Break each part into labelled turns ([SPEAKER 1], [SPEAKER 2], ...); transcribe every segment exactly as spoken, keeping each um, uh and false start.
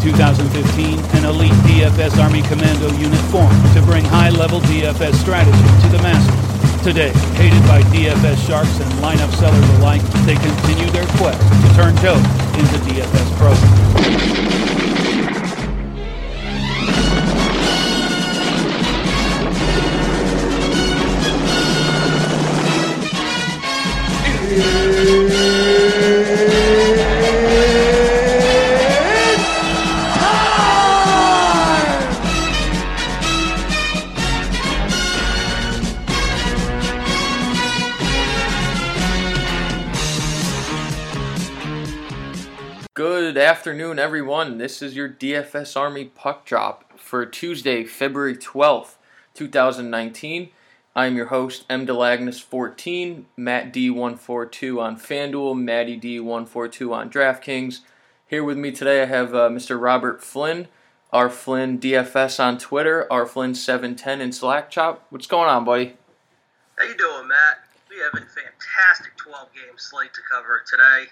[SPEAKER 1] two thousand fifteen, an elite D F S Army Commando unit formed to bring high-level D F S strategy to the masses. Today, hated by D F S sharks and lineup sellers alike, they continue their quest to turn Joe into D F S pros.
[SPEAKER 2] Good afternoon, everyone. This is your D F S Army Puck Drop for Tuesday, February twelfth, two thousand nineteen. I'm your host, M. Delagnis fourteen, Matt D one forty-two on FanDuel, Matty D one forty-two on DraftKings. Here with me today, I have uh, Mister Robert Flynn, R Flynn D F S on Twitter, R Flynn seven ten in Slack Chop. What's going on, buddy?
[SPEAKER 3] How you doing, Matt? We have a fantastic twelve-game slate to cover today.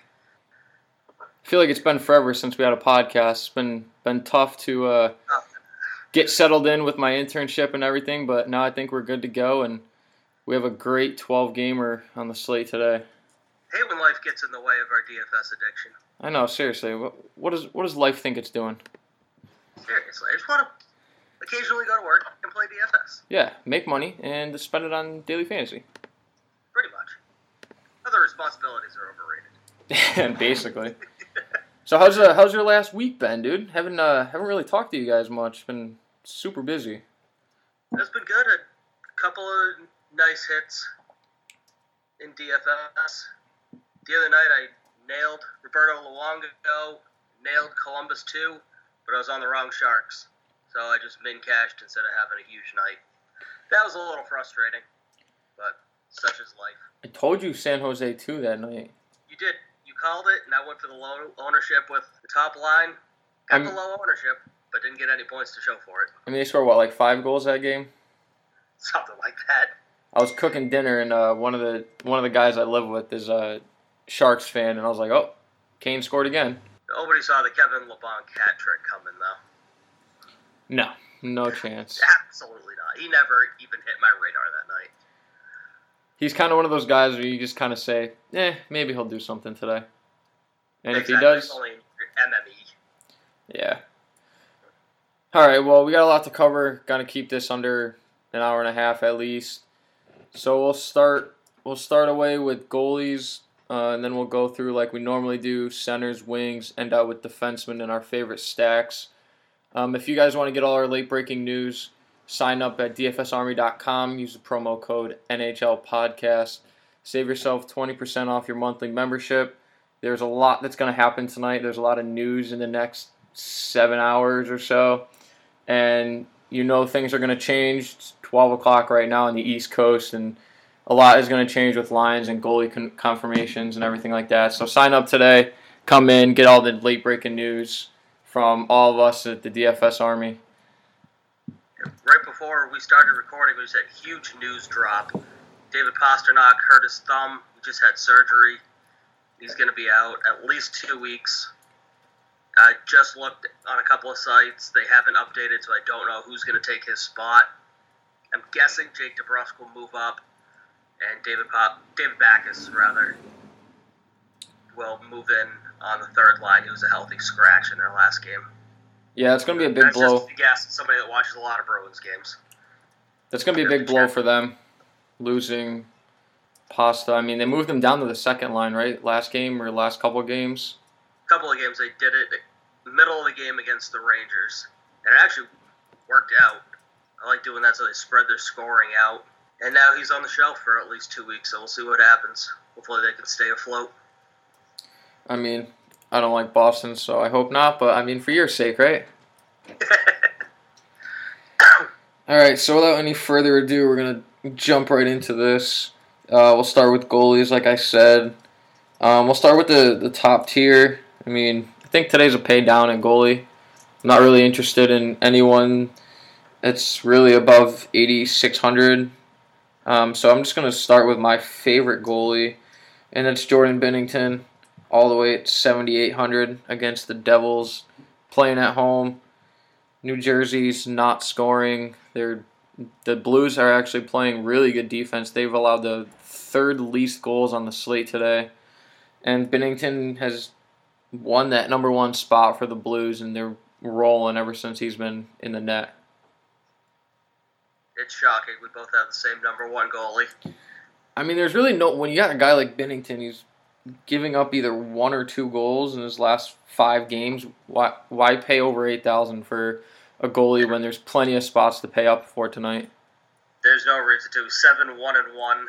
[SPEAKER 2] I feel like it's been forever since we had a podcast. It's been been tough to uh, get settled in with my internship and everything, but now I think we're good to go, and we have a great twelve-gamer on the slate today.
[SPEAKER 3] I hate when life gets in the way of our D F S addiction.
[SPEAKER 2] I know, seriously. What, what, does, what does life think it's doing?
[SPEAKER 3] Seriously, I just want to occasionally go to work and play D F S.
[SPEAKER 2] Yeah, make money and spend it on daily fantasy.
[SPEAKER 3] Pretty much. Other responsibilities are overrated.
[SPEAKER 2] Basically. So how's uh, how's your last week been, dude? Haven't uh, haven't really talked to you guys much. Been super busy.
[SPEAKER 3] It's been good. A couple of nice hits in D F S. The other night I nailed Roberto Luongo, nailed Columbus too, but I was on the wrong Sharks. So I just min-cashed instead of having a huge night. That was a little frustrating, but such is life.
[SPEAKER 2] I told you San Jose too that night.
[SPEAKER 3] You did. You called it, and I went for the low ownership with the top line. Got I'm, the low ownership, but didn't get any points to show for it.
[SPEAKER 2] I mean, they scored, what, like five goals that game?
[SPEAKER 3] Something like that.
[SPEAKER 2] I was cooking dinner, and uh, one of the one of the guys I live with is a Sharks fan, and I was like, oh, Kane scored again.
[SPEAKER 3] Nobody saw the Kevin LeBlanc hat trick coming, though.
[SPEAKER 2] No, no chance.
[SPEAKER 3] Absolutely not. He never even hit my radar that night.
[SPEAKER 2] He's kind of one of those guys where you just kind of say, eh, maybe he'll do something today. And
[SPEAKER 3] exactly.
[SPEAKER 2] if he does...
[SPEAKER 3] Only M M E.
[SPEAKER 2] Yeah. All right, well, we got a lot to cover. Got to keep this under an hour and a half at least. So we'll start We'll start away with goalies, uh, and then we'll go through like we normally do, centers, wings, end out with defensemen and our favorite stacks. Um, if you guys want to get all our late-breaking news, sign up at D F S army dot com. Use the promo code N H L Podcast. Save yourself twenty percent off your monthly membership. There's a lot that's going to happen tonight. There's a lot of news in the next seven hours or so. And you know things are going to change. It's twelve o'clock right now on the East Coast, and a lot is going to change with lines and goalie con- confirmations and everything like that. So sign up today. Come in, get all the late-breaking news from all of us at the D F S Army.
[SPEAKER 3] Right before we started recording, we said huge news drop. David Pastrnak hurt his thumb. He just had surgery. He's going to be out at least two weeks. I just looked on a couple of sites. They haven't updated, so I don't know who's going to take his spot. I'm guessing Jake DeBrusk will move up, and David Pop, David Backes, rather, will move in on the third line. He was a healthy scratch in their last game.
[SPEAKER 2] Yeah, it's going to be a big
[SPEAKER 3] That's
[SPEAKER 2] blow.
[SPEAKER 3] That's just a guess. Somebody that watches a lot of Bruins games.
[SPEAKER 2] That's going to be a big blow for them, losing Pasta. I mean, they moved him down to the second line, right? Last game or last couple of games?
[SPEAKER 3] A couple of games. They did it the middle of the game against the Rangers. And it actually worked out. I like doing that so they spread their scoring out. And now he's on the shelf for at least two weeks, so we'll see what happens. Hopefully they can stay afloat.
[SPEAKER 2] I mean, I don't like Boston, so I hope not. But, I mean, for your sake, right? All right, so without any further ado, we're going to jump right into this. Uh, we'll start with goalies, like I said. Um, we'll start with the, the top tier. I mean, I think today's a pay down at goalie. I'm not really interested in anyone that's really above eighty-six hundred. Um, so I'm just going to start with my favorite goalie, and it's Jordan Binnington, all the way at seventy-eight hundred against the Devils. playing at home. New Jersey's not scoring. They're the Blues are actually playing really good defense. They've allowed the third least goals on the slate today. And Binnington has won that number one spot for the Blues, and they're rolling ever since he's been in the net.
[SPEAKER 3] It's shocking. We both have the same number one goalie.
[SPEAKER 2] I mean, there's really no... When you got a guy like Binnington, he's giving up either one or two goals in his last five games. Why, why pay over eight thousand dollars for a goalie when there's plenty of spots to pay up for tonight?
[SPEAKER 3] There's no reason to. seven one and one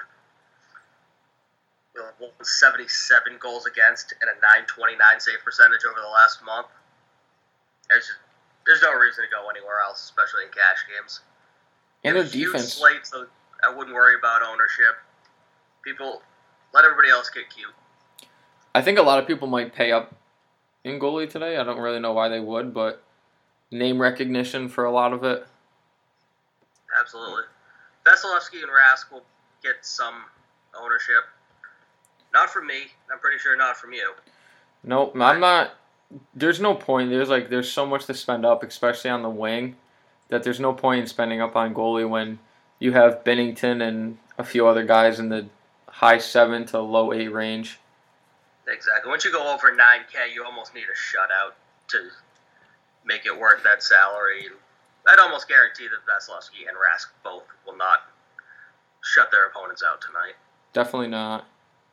[SPEAKER 3] with seventy-seven goals against and a nine twenty-nine save percentage over the last month. There's just, there's no reason to go anywhere else, especially in cash games.
[SPEAKER 2] And their
[SPEAKER 3] huge
[SPEAKER 2] defense.
[SPEAKER 3] Slate, so I wouldn't worry about ownership. People, let everybody else get cute.
[SPEAKER 2] I think a lot of people might pay up in goalie today. I don't really know why they would, but name recognition for a lot of it.
[SPEAKER 3] Absolutely. Vasilevsky and Rask will get some ownership. Not from me. I'm pretty sure not from you.
[SPEAKER 2] Nope, I'm not. There's no point. There's like there's so much to spend up, especially on the wing, that there's no point in spending up on goalie when you have Binnington and a few other guys in the high seven to low eight range.
[SPEAKER 3] Exactly. Once you go over nine K, you almost need a shutout to make it worth that salary. I'd almost guarantee that Vasilevsky and Rask both will not shut their opponents out tonight.
[SPEAKER 2] Definitely not.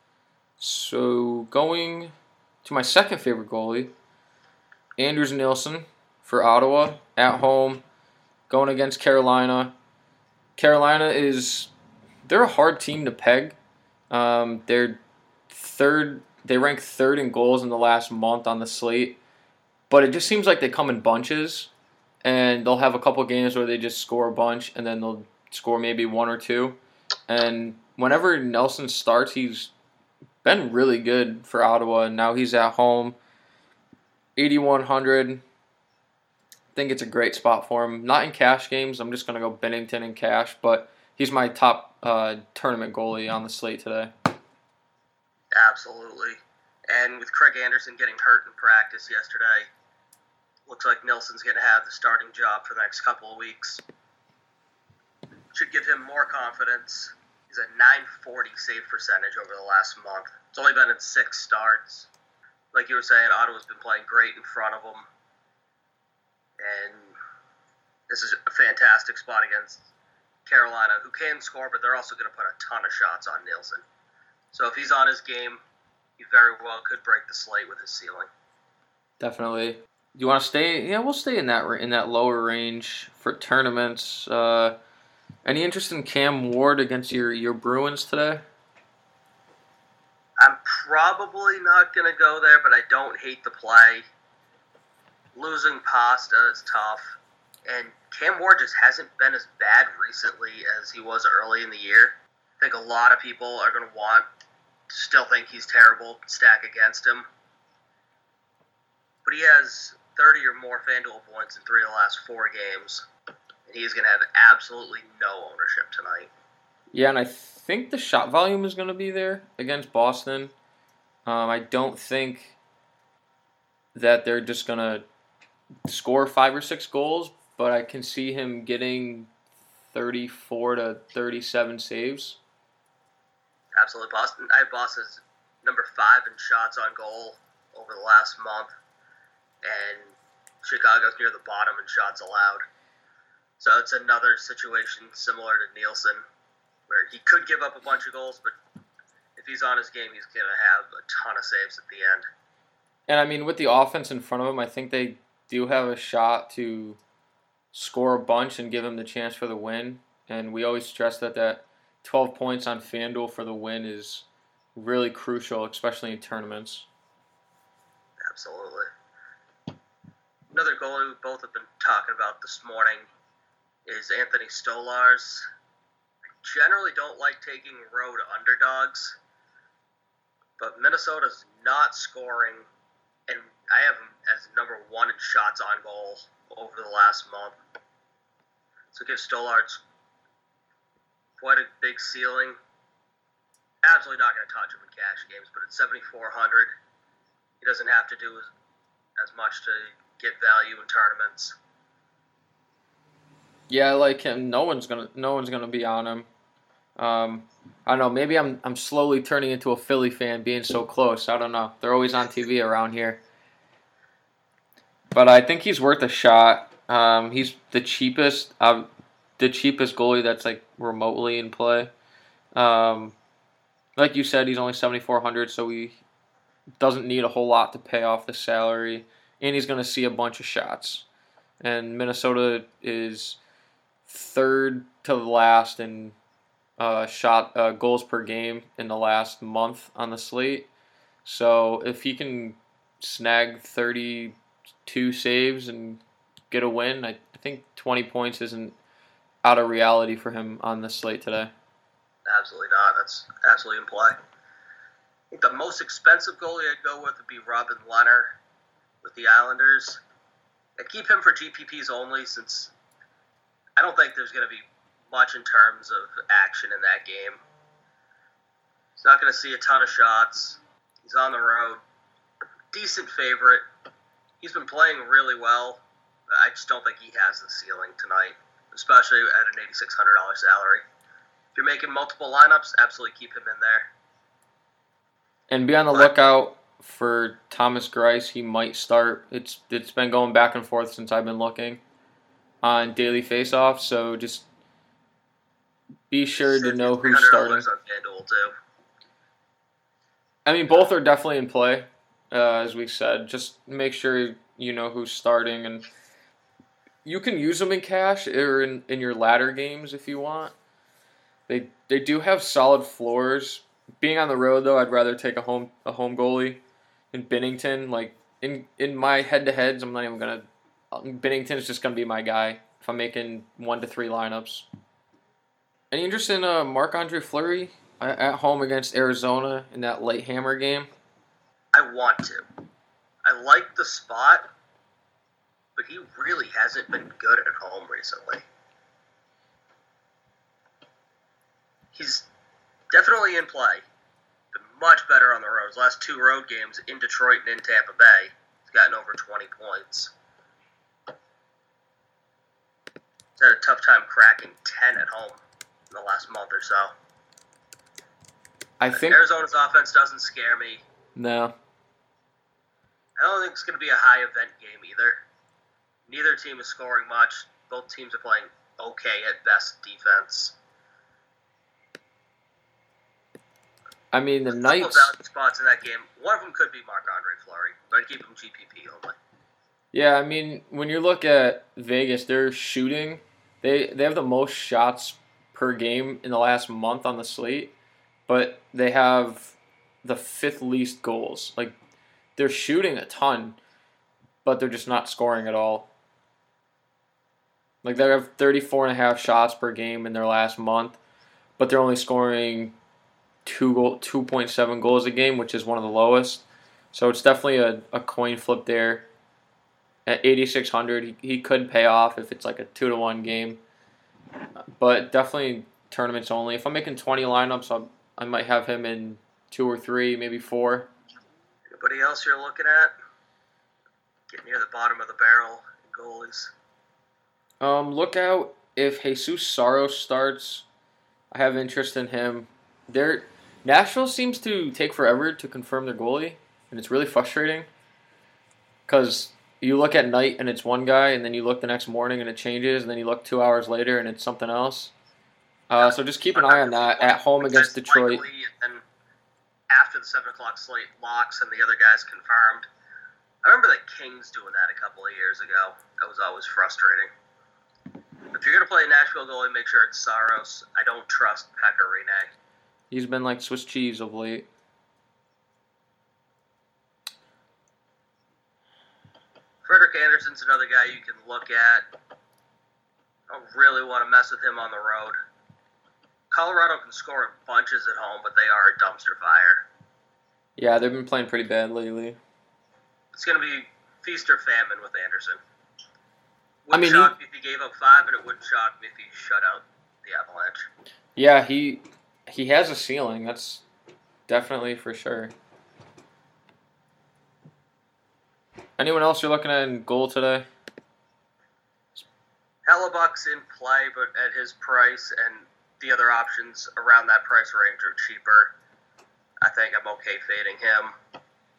[SPEAKER 2] So going to my second favorite goalie, Anders Nilsson for Ottawa at home, going against Carolina. Carolina is they're a hard team to peg. Um, they're third. They rank third in goals in the last month on the slate, but it just seems like they come in bunches, and they'll have a couple games where they just score a bunch, and then they'll score maybe one or two. And whenever Nelson starts, he's been really good for Ottawa, and now he's at home. eighty-one hundred. I think it's a great spot for him. Not in cash games. I'm just going to go Binnington in cash, but he's my top uh, tournament goalie on the slate today.
[SPEAKER 3] Absolutely. And with Craig Anderson getting hurt in practice yesterday, looks like Nilsson's going to have the starting job for the next couple of weeks. Should give him more confidence. He's a nine forty save percentage over the last month. It's only been in six starts. Like you were saying, Ottawa's been playing great in front of him. And this is a fantastic spot against Carolina, who can score, but they're also going to put a ton of shots on Nilsson. So if he's on his game, he very well could break the slate with his ceiling.
[SPEAKER 2] Definitely. Do you want to stay? Yeah, we'll stay in that in that lower range for tournaments. Uh, any interest in Cam Ward against your, your Bruins today?
[SPEAKER 3] I'm probably not going to go there, but I don't hate the play. Losing Pasta is tough. And Cam Ward just hasn't been as bad recently as he was early in the year. I think a lot of people are going to want to still think he's terrible, stack against him. But he has thirty or more FanDuel points in three of the last four games. And he's going to have absolutely no ownership tonight.
[SPEAKER 2] Yeah, and I think the shot volume is going to be there against Boston. Um, I don't think that they're just going to score five or six goals, but I can see him getting thirty-four to thirty-seven saves.
[SPEAKER 3] Absolutely. Boston. I have Boston's number five in shots on goal over the last month, and Chicago's near the bottom in shots allowed. So it's another situation similar to Nielsen, where he could give up a bunch of goals, but if he's on his game, he's going to have a ton of saves at the end.
[SPEAKER 2] And I mean, with the offense in front of him, I think they do have a shot to score a bunch and give him the chance for the win. And we always stress that that twelve points on FanDuel for the win is really crucial, especially in tournaments.
[SPEAKER 3] Absolutely. Another goalie we both have been talking about this morning is Anthony Stolarz. I generally don't like taking road underdogs, but Minnesota's not scoring, and I have him as number one in shots on goal over the last month. So give Stolarz quite a big ceiling. Absolutely not going to touch him in cash games, but at seventy-four hundred, he doesn't have to do as, as much to get value in tournaments.
[SPEAKER 2] Yeah, I like him. No one's gonna no one's gonna be on him. Um, I don't know. Maybe I'm I'm slowly turning into a Philly fan, being so close. I don't know. They're always on T V around here. But I think he's worth a shot. Um, he's the cheapest, uh, the cheapest goalie that's like remotely in play. Um, like you said, he's only seventy-four hundred, so he doesn't need a whole lot to pay off the salary, and he's going to see a bunch of shots. And Minnesota is third to the last in uh, shot uh, goals per game in the last month on the slate. So if he can snag thirty-two saves and get a win, I think twenty points isn't out of reality for him on the slate today.
[SPEAKER 3] Absolutely not. That's absolutely in play. I think the most expensive goalie I'd go with would be Robin Lehner with the Islanders. I'd keep him for G P Ps only, since I don't think there's going to be much in terms of action in that game. He's not going to see a ton of shots. He's on the road. Decent favorite. He's been playing really well. I just don't think he has the ceiling tonight, especially at an eighty-six hundred dollars salary. If you're making multiple lineups, absolutely keep him in there.
[SPEAKER 2] And be on the lookout for Thomas Greiss. He might start. It's it's been going back and forth since I've been looking on daily faceoff. So just be sure to know who's starting.
[SPEAKER 3] On FanDuel too.
[SPEAKER 2] I mean, both are definitely in play, uh, as we said. Just make sure you know who's starting, and you can use them in cash or in, in your ladder games if you want. They they do have solid floors. Being on the road, though, I'd rather take a home a home goalie in Binnington. Like in in my head to heads, I'm not even gonna. Binnington is just gonna be my guy if I'm making one to three lineups. Any interest in uh, Marc-Andre Fleury at home against Arizona in that late hammer game?
[SPEAKER 3] I want to. I like the spot, but he really hasn't been good at home recently. He's definitely in play, but much better on the road. His last two road games in Detroit and in Tampa Bay, he's gotten over twenty points. He's had a tough time cracking ten at home in the last month or so.
[SPEAKER 2] I think
[SPEAKER 3] Arizona's offense doesn't scare me.
[SPEAKER 2] No.
[SPEAKER 3] I don't think it's going to be a high event game either. Neither team is scoring much. Both teams are playing okay at best defense.
[SPEAKER 2] I mean, the
[SPEAKER 3] There's
[SPEAKER 2] Knights.
[SPEAKER 3] A couple of value spots in that game. One of them could be Marc-Andre Fleury, but I'd keep him G P P only.
[SPEAKER 2] Yeah, I mean, when you look at Vegas, they're shooting. They they have the most shots per game in the last month on the slate, but they have the fifth least goals. Like, they're shooting a ton, but they're just not scoring at all. Like, they have thirty-four and a half shots per game in their last month, but they're only scoring two goal, two point seven goals a game, which is one of the lowest. So it's definitely a, a coin flip there. At eighty-six hundred, he, he could pay off if it's like a two to one game. But definitely tournaments only. If I'm making twenty lineups, I'll, I might have him in two or three, maybe four.
[SPEAKER 3] Anybody else you're looking at? Get near the bottom of the barrel in goalies.
[SPEAKER 2] Um, look out if Jesus Saros starts. I have interest in him. They're, Nashville seems to take forever to confirm their goalie, and it's really frustrating. Because you look at night and it's one guy, and then you look the next morning and it changes, and then you look two hours later and it's something else. Uh, so just keep an eye on that at home against Detroit.
[SPEAKER 3] And after the seven o'clock slate locks and the other guys confirmed. I remember the Kings doing that a couple of years ago. That was always frustrating. If you're going to play a Nashville goalie, make sure it's Saros. I don't trust Pekka Rinne.
[SPEAKER 2] He's been like Swiss cheese of late.
[SPEAKER 3] Frederik Andersen's another guy you can look at. I don't really want to mess with him on the road. Colorado can score in bunches at home, but they are a dumpster fire.
[SPEAKER 2] Yeah, they've been playing pretty bad lately.
[SPEAKER 3] It's going to be feast or famine with Andersen. Wouldn't
[SPEAKER 2] I mean,
[SPEAKER 3] shock
[SPEAKER 2] he,
[SPEAKER 3] me if he gave up five, and it wouldn't shock me if he shut out the Avalanche.
[SPEAKER 2] Yeah, he he has a ceiling. That's definitely for sure. anyone else you're looking at in goal today?
[SPEAKER 3] Hellebuck's in play, but at his price and the other options around that price range are cheaper. I think I'm okay fading him.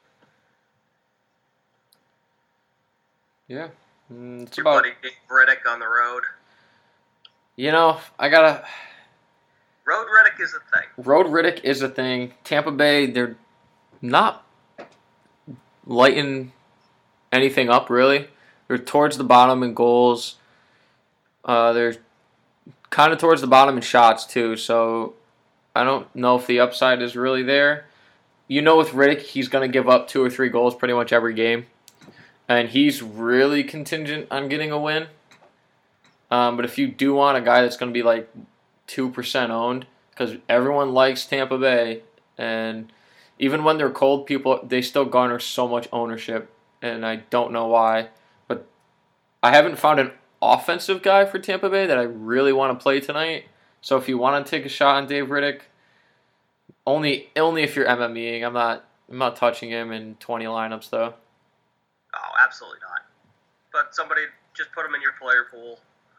[SPEAKER 2] Yeah. Mm, it's
[SPEAKER 3] Your
[SPEAKER 2] about,
[SPEAKER 3] buddy Dave Riddick on the road.
[SPEAKER 2] you know, I gotta...
[SPEAKER 3] Road Riddick is a thing.
[SPEAKER 2] Road Riddick is a thing. Tampa Bay, they're not lighting anything up, really. They're towards the bottom in goals. Uh, they're kind of towards the bottom in shots, too. So I don't know if the upside is really there. You know with Riddick, he's going to give up two or three goals pretty much every game. And he's really contingent on getting a win. Um, but if you do want a guy that's going to be like two percent owned, because everyone likes Tampa Bay, and even when they're cold, people they still garner so much ownership, and I don't know why. But I haven't found an offensive guy for Tampa Bay that I really want to play tonight. So if you want to take a shot on Dave Riddick, only only if you're MMEing. I'm not I'm not touching him in twenty lineups though.
[SPEAKER 3] Oh, absolutely not. But somebody just put him in your player pool.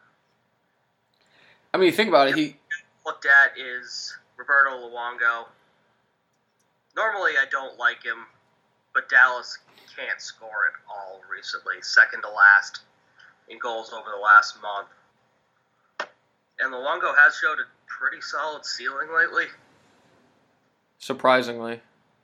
[SPEAKER 2] I mean, think about it. He
[SPEAKER 3] Looked at is Roberto Luongo. Normally, I don't like him, but Dallas can't score at all recently. Second to last in goals over the last month. And Luongo has showed a pretty solid ceiling lately,
[SPEAKER 2] surprisingly.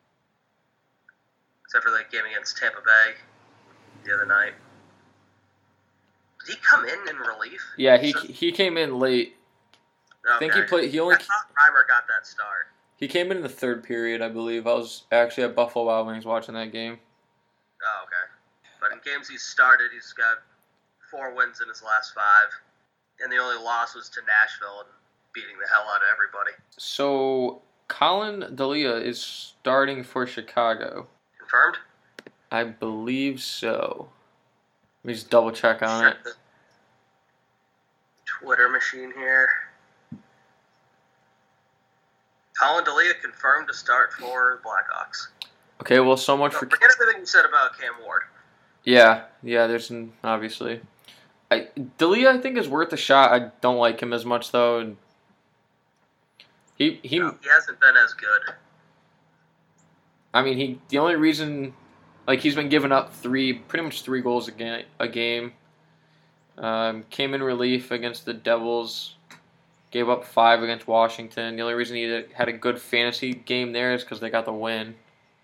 [SPEAKER 3] except for that game against Tampa Bay the other night. Did he come in in relief?
[SPEAKER 2] Yeah, he he came in late.
[SPEAKER 3] Okay.
[SPEAKER 2] I think he played. He only
[SPEAKER 3] I thought Reimer got that start.
[SPEAKER 2] he came in in the third period, I believe. I was actually at Buffalo Wild Wings watching that game.
[SPEAKER 3] Oh, okay. But in games he's started, he's got four wins in his last five. And the only loss was to Nashville and beating the hell out of everybody.
[SPEAKER 2] So Colin Delia is starting for Chicago.
[SPEAKER 3] Confirmed?
[SPEAKER 2] I believe so. Let me just double check on it.
[SPEAKER 3] Check the Twitter machine here. Colin Delia confirmed to start for Blackhawks.
[SPEAKER 2] Okay, well, so much
[SPEAKER 3] So
[SPEAKER 2] for
[SPEAKER 3] forget everything you said about Cam Ward.
[SPEAKER 2] yeah, yeah. There's an, obviously, I Delia I think is worth a shot. I don't like him as much though. And he he.
[SPEAKER 3] No, he hasn't been as good.
[SPEAKER 2] I mean, he the only reason, like, he's been giving up three, pretty much three goals a game. A game. Um, came in relief against the Devils. Gave up five against Washington. The only reason he had a good fantasy game there is because they got the win.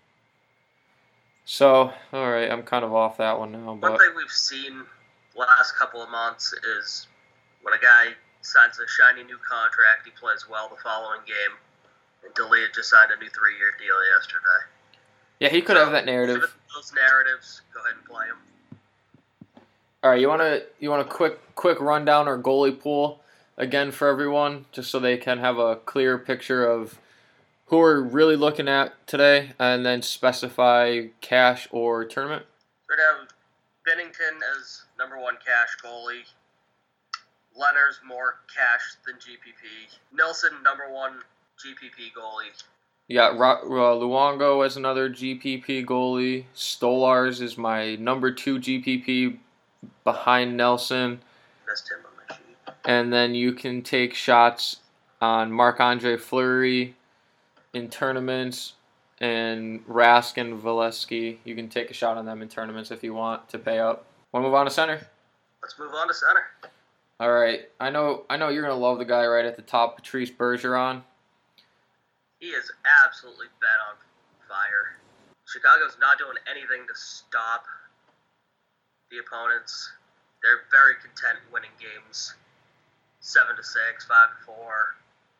[SPEAKER 2] So, all right, I'm kind of off that one now. But
[SPEAKER 3] One thing we've seen last couple of months is when a guy signs a shiny new contract, he plays well the following game. And Delia just signed a new three-year deal yesterday.
[SPEAKER 2] yeah, he could
[SPEAKER 3] So,
[SPEAKER 2] have that narrative.
[SPEAKER 3] given those narratives, go ahead and play him.
[SPEAKER 2] All right, you want to you want a quick quick rundown our goalie pool again for everyone, just so they can have a clear picture of who we're really looking at today, and then specify cash or tournament.
[SPEAKER 3] We're going to have Bennington as number one cash goalie. Leonard's more cash than G P P. Nilsson, number one G P P goalie.
[SPEAKER 2] You got Ro- uh, Luongo as another G P P goalie. Stolars is my number two G P P behind Nelson.
[SPEAKER 3] Missed him on my sheet.
[SPEAKER 2] And then you can take shots on Marc-Andre Fleury in tournaments, and Rask and Valesky. You can take a shot on them in tournaments if you want to pay up. Want to move on to center?
[SPEAKER 3] Let's move on to center.
[SPEAKER 2] All right. I know I know you're going to love the guy right at the top, Patrice Bergeron.
[SPEAKER 3] He is absolutely bent on fire. Chicago's not doing anything to stop the opponents. They're very content winning games. Seven to six, five to four.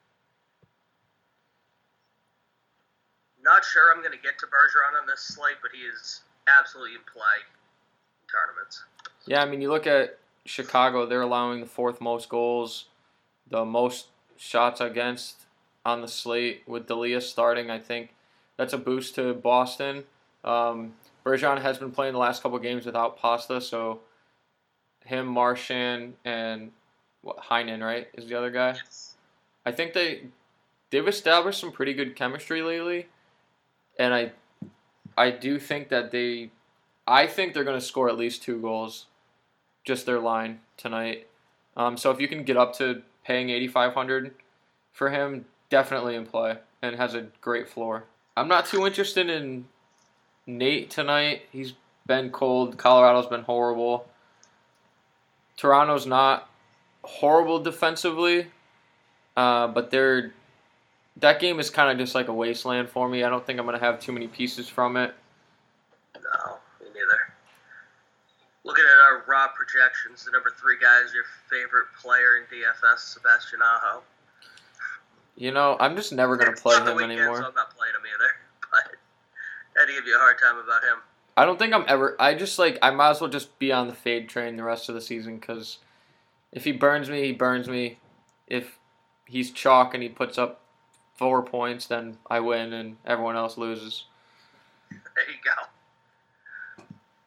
[SPEAKER 3] Not sure I'm going to get to Bergeron on this slate, but he is absolutely in play in tournaments.
[SPEAKER 2] Yeah, I mean, you look at Chicago, they're allowing the fourth most goals, the most shots against on the slate with Delia starting. I think that's a boost to Boston. Um, Bergeron has been playing the last couple games without Pasta, so him, Marchand, and what, Heinen, right, is the other guy?
[SPEAKER 3] Yes.
[SPEAKER 2] I think they, they've established some pretty good chemistry lately, and I I do think that they, I think they're going to score at least two goals, just their line tonight. Um, so if you can get up to paying eighty-five hundred dollars for him, definitely in play and has a great floor. I'm not too interested in Nate tonight. He's been cold. Colorado's been horrible. Toronto's not horrible defensively, uh, but they're that game is kind of just like a wasteland for me. I don't think I'm going to have too many pieces from it.
[SPEAKER 3] No, me neither. Looking at our raw projections, the number three guy is your favorite player in D F S, Sebastian Aho.
[SPEAKER 2] You know, I'm just never going to play
[SPEAKER 3] It's on the
[SPEAKER 2] him
[SPEAKER 3] weekend,
[SPEAKER 2] anymore.
[SPEAKER 3] So I'm not playing him either. But I had to give you a hard time about him.
[SPEAKER 2] I don't think I'm ever. I just like. I might as well just be on the fade train the rest of the season because if he burns me, he burns me. If he's chalk and he puts up four points, then I win and everyone else loses.
[SPEAKER 3] There you go.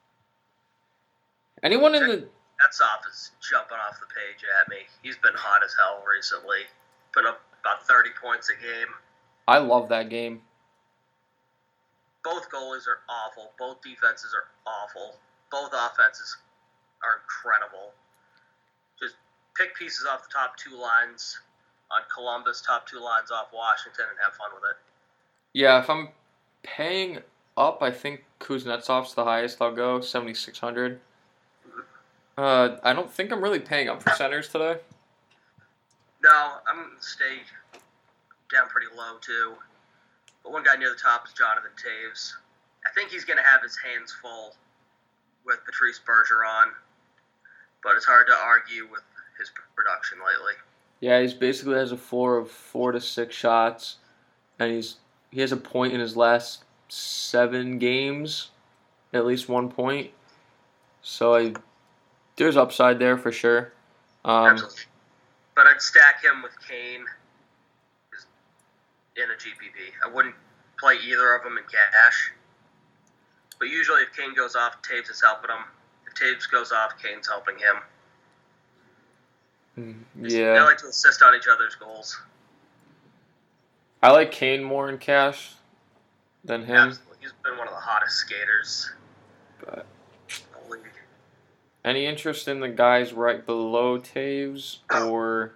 [SPEAKER 2] Anyone in the
[SPEAKER 3] That's off is jumping off the page at me. He's been hot as hell recently. Put up about thirty points a game.
[SPEAKER 2] I love that game.
[SPEAKER 3] Both goalies are awful. Both defenses are awful. Both offenses are incredible. Just pick pieces off the top two lines on Columbus, top two lines off Washington, and have fun with it.
[SPEAKER 2] Yeah, if I'm paying up, I think Kuznetsov's the highest I'll go, seventy-six hundred. Uh, I don't think I'm really paying up for centers today.
[SPEAKER 3] No, I'm going to stay down pretty low, too. But one guy near the top is Jonathan Taves. I think he's going to have his hands full with Patrice Bergeron, but it's hard to argue with his production lately.
[SPEAKER 2] Yeah, he's basically has a floor of four to six shots, and he's he has a point in his last seven games, at least one point. So I, there's upside there for sure. Um,
[SPEAKER 3] Absolutely. But I'd stack him with Kane in a G P P. I wouldn't play either of them in cash. But usually if Kane goes off, Taves is helping him. If Taves goes off, Kane's helping him.
[SPEAKER 2] Yeah.
[SPEAKER 3] They like to assist on each other's goals.
[SPEAKER 2] I like Kane more in cash than him.
[SPEAKER 3] Absolutely. He's been one of the hottest skaters
[SPEAKER 2] But
[SPEAKER 3] in the league.
[SPEAKER 2] any interest in the guys right below Taves? Or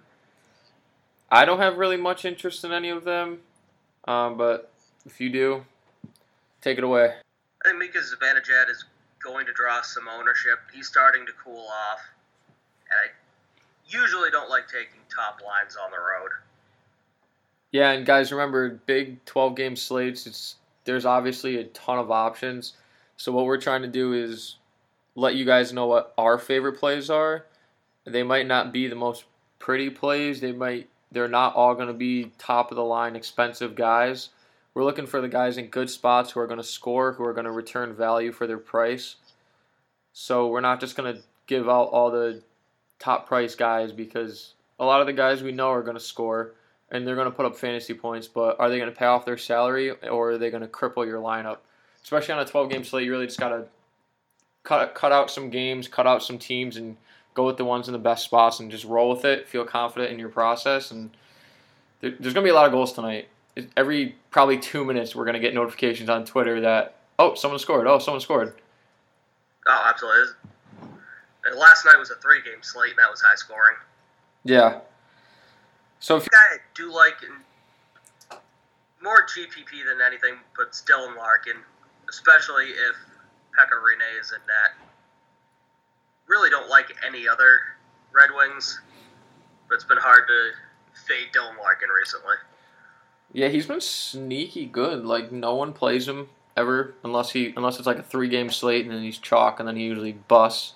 [SPEAKER 2] I don't have really much interest in any of them. Um, but if you do, take it away.
[SPEAKER 3] I think Mika Zibanejad is going to draw some ownership. He's starting to cool off. And I usually don't like taking top lines on the road.
[SPEAKER 2] Yeah, and guys, remember, big twelve-game slates, it's there's obviously a ton of options. So what we're trying to do is let you guys know what our favorite plays are. They might not be the most pretty plays. They might they're not all going to be top-of-the-line expensive guys. We're looking for the guys in good spots who are going to score, who are going to return value for their price. So we're not just going to give out all the top-price guys because a lot of the guys we know are going to score and they're going to put up fantasy points, but are they going to pay off their salary or are they going to cripple your lineup? Especially on a twelve-game slate, you really just got to cut cut out some games, cut out some teams, and go with the ones in the best spots and just roll with it, feel confident in your process. And there, there's going to be a lot of goals tonight. Every probably two minutes, we're going to get notifications on Twitter that, oh, someone scored. Oh, someone scored.
[SPEAKER 3] Oh, absolutely. And last night was a three-game slate, and that was high scoring.
[SPEAKER 2] Yeah. So if
[SPEAKER 3] The guy I do like, and more G P P than anything, but it's Dylan Larkin, especially if Pekka Rinne is in net. Really don't like any other Red Wings, but it's been hard to fade Dylan Larkin recently.
[SPEAKER 2] Yeah, he's been sneaky good. Like, no one plays him ever unless he unless it's like a three-game slate and then he's chalk and then he usually busts.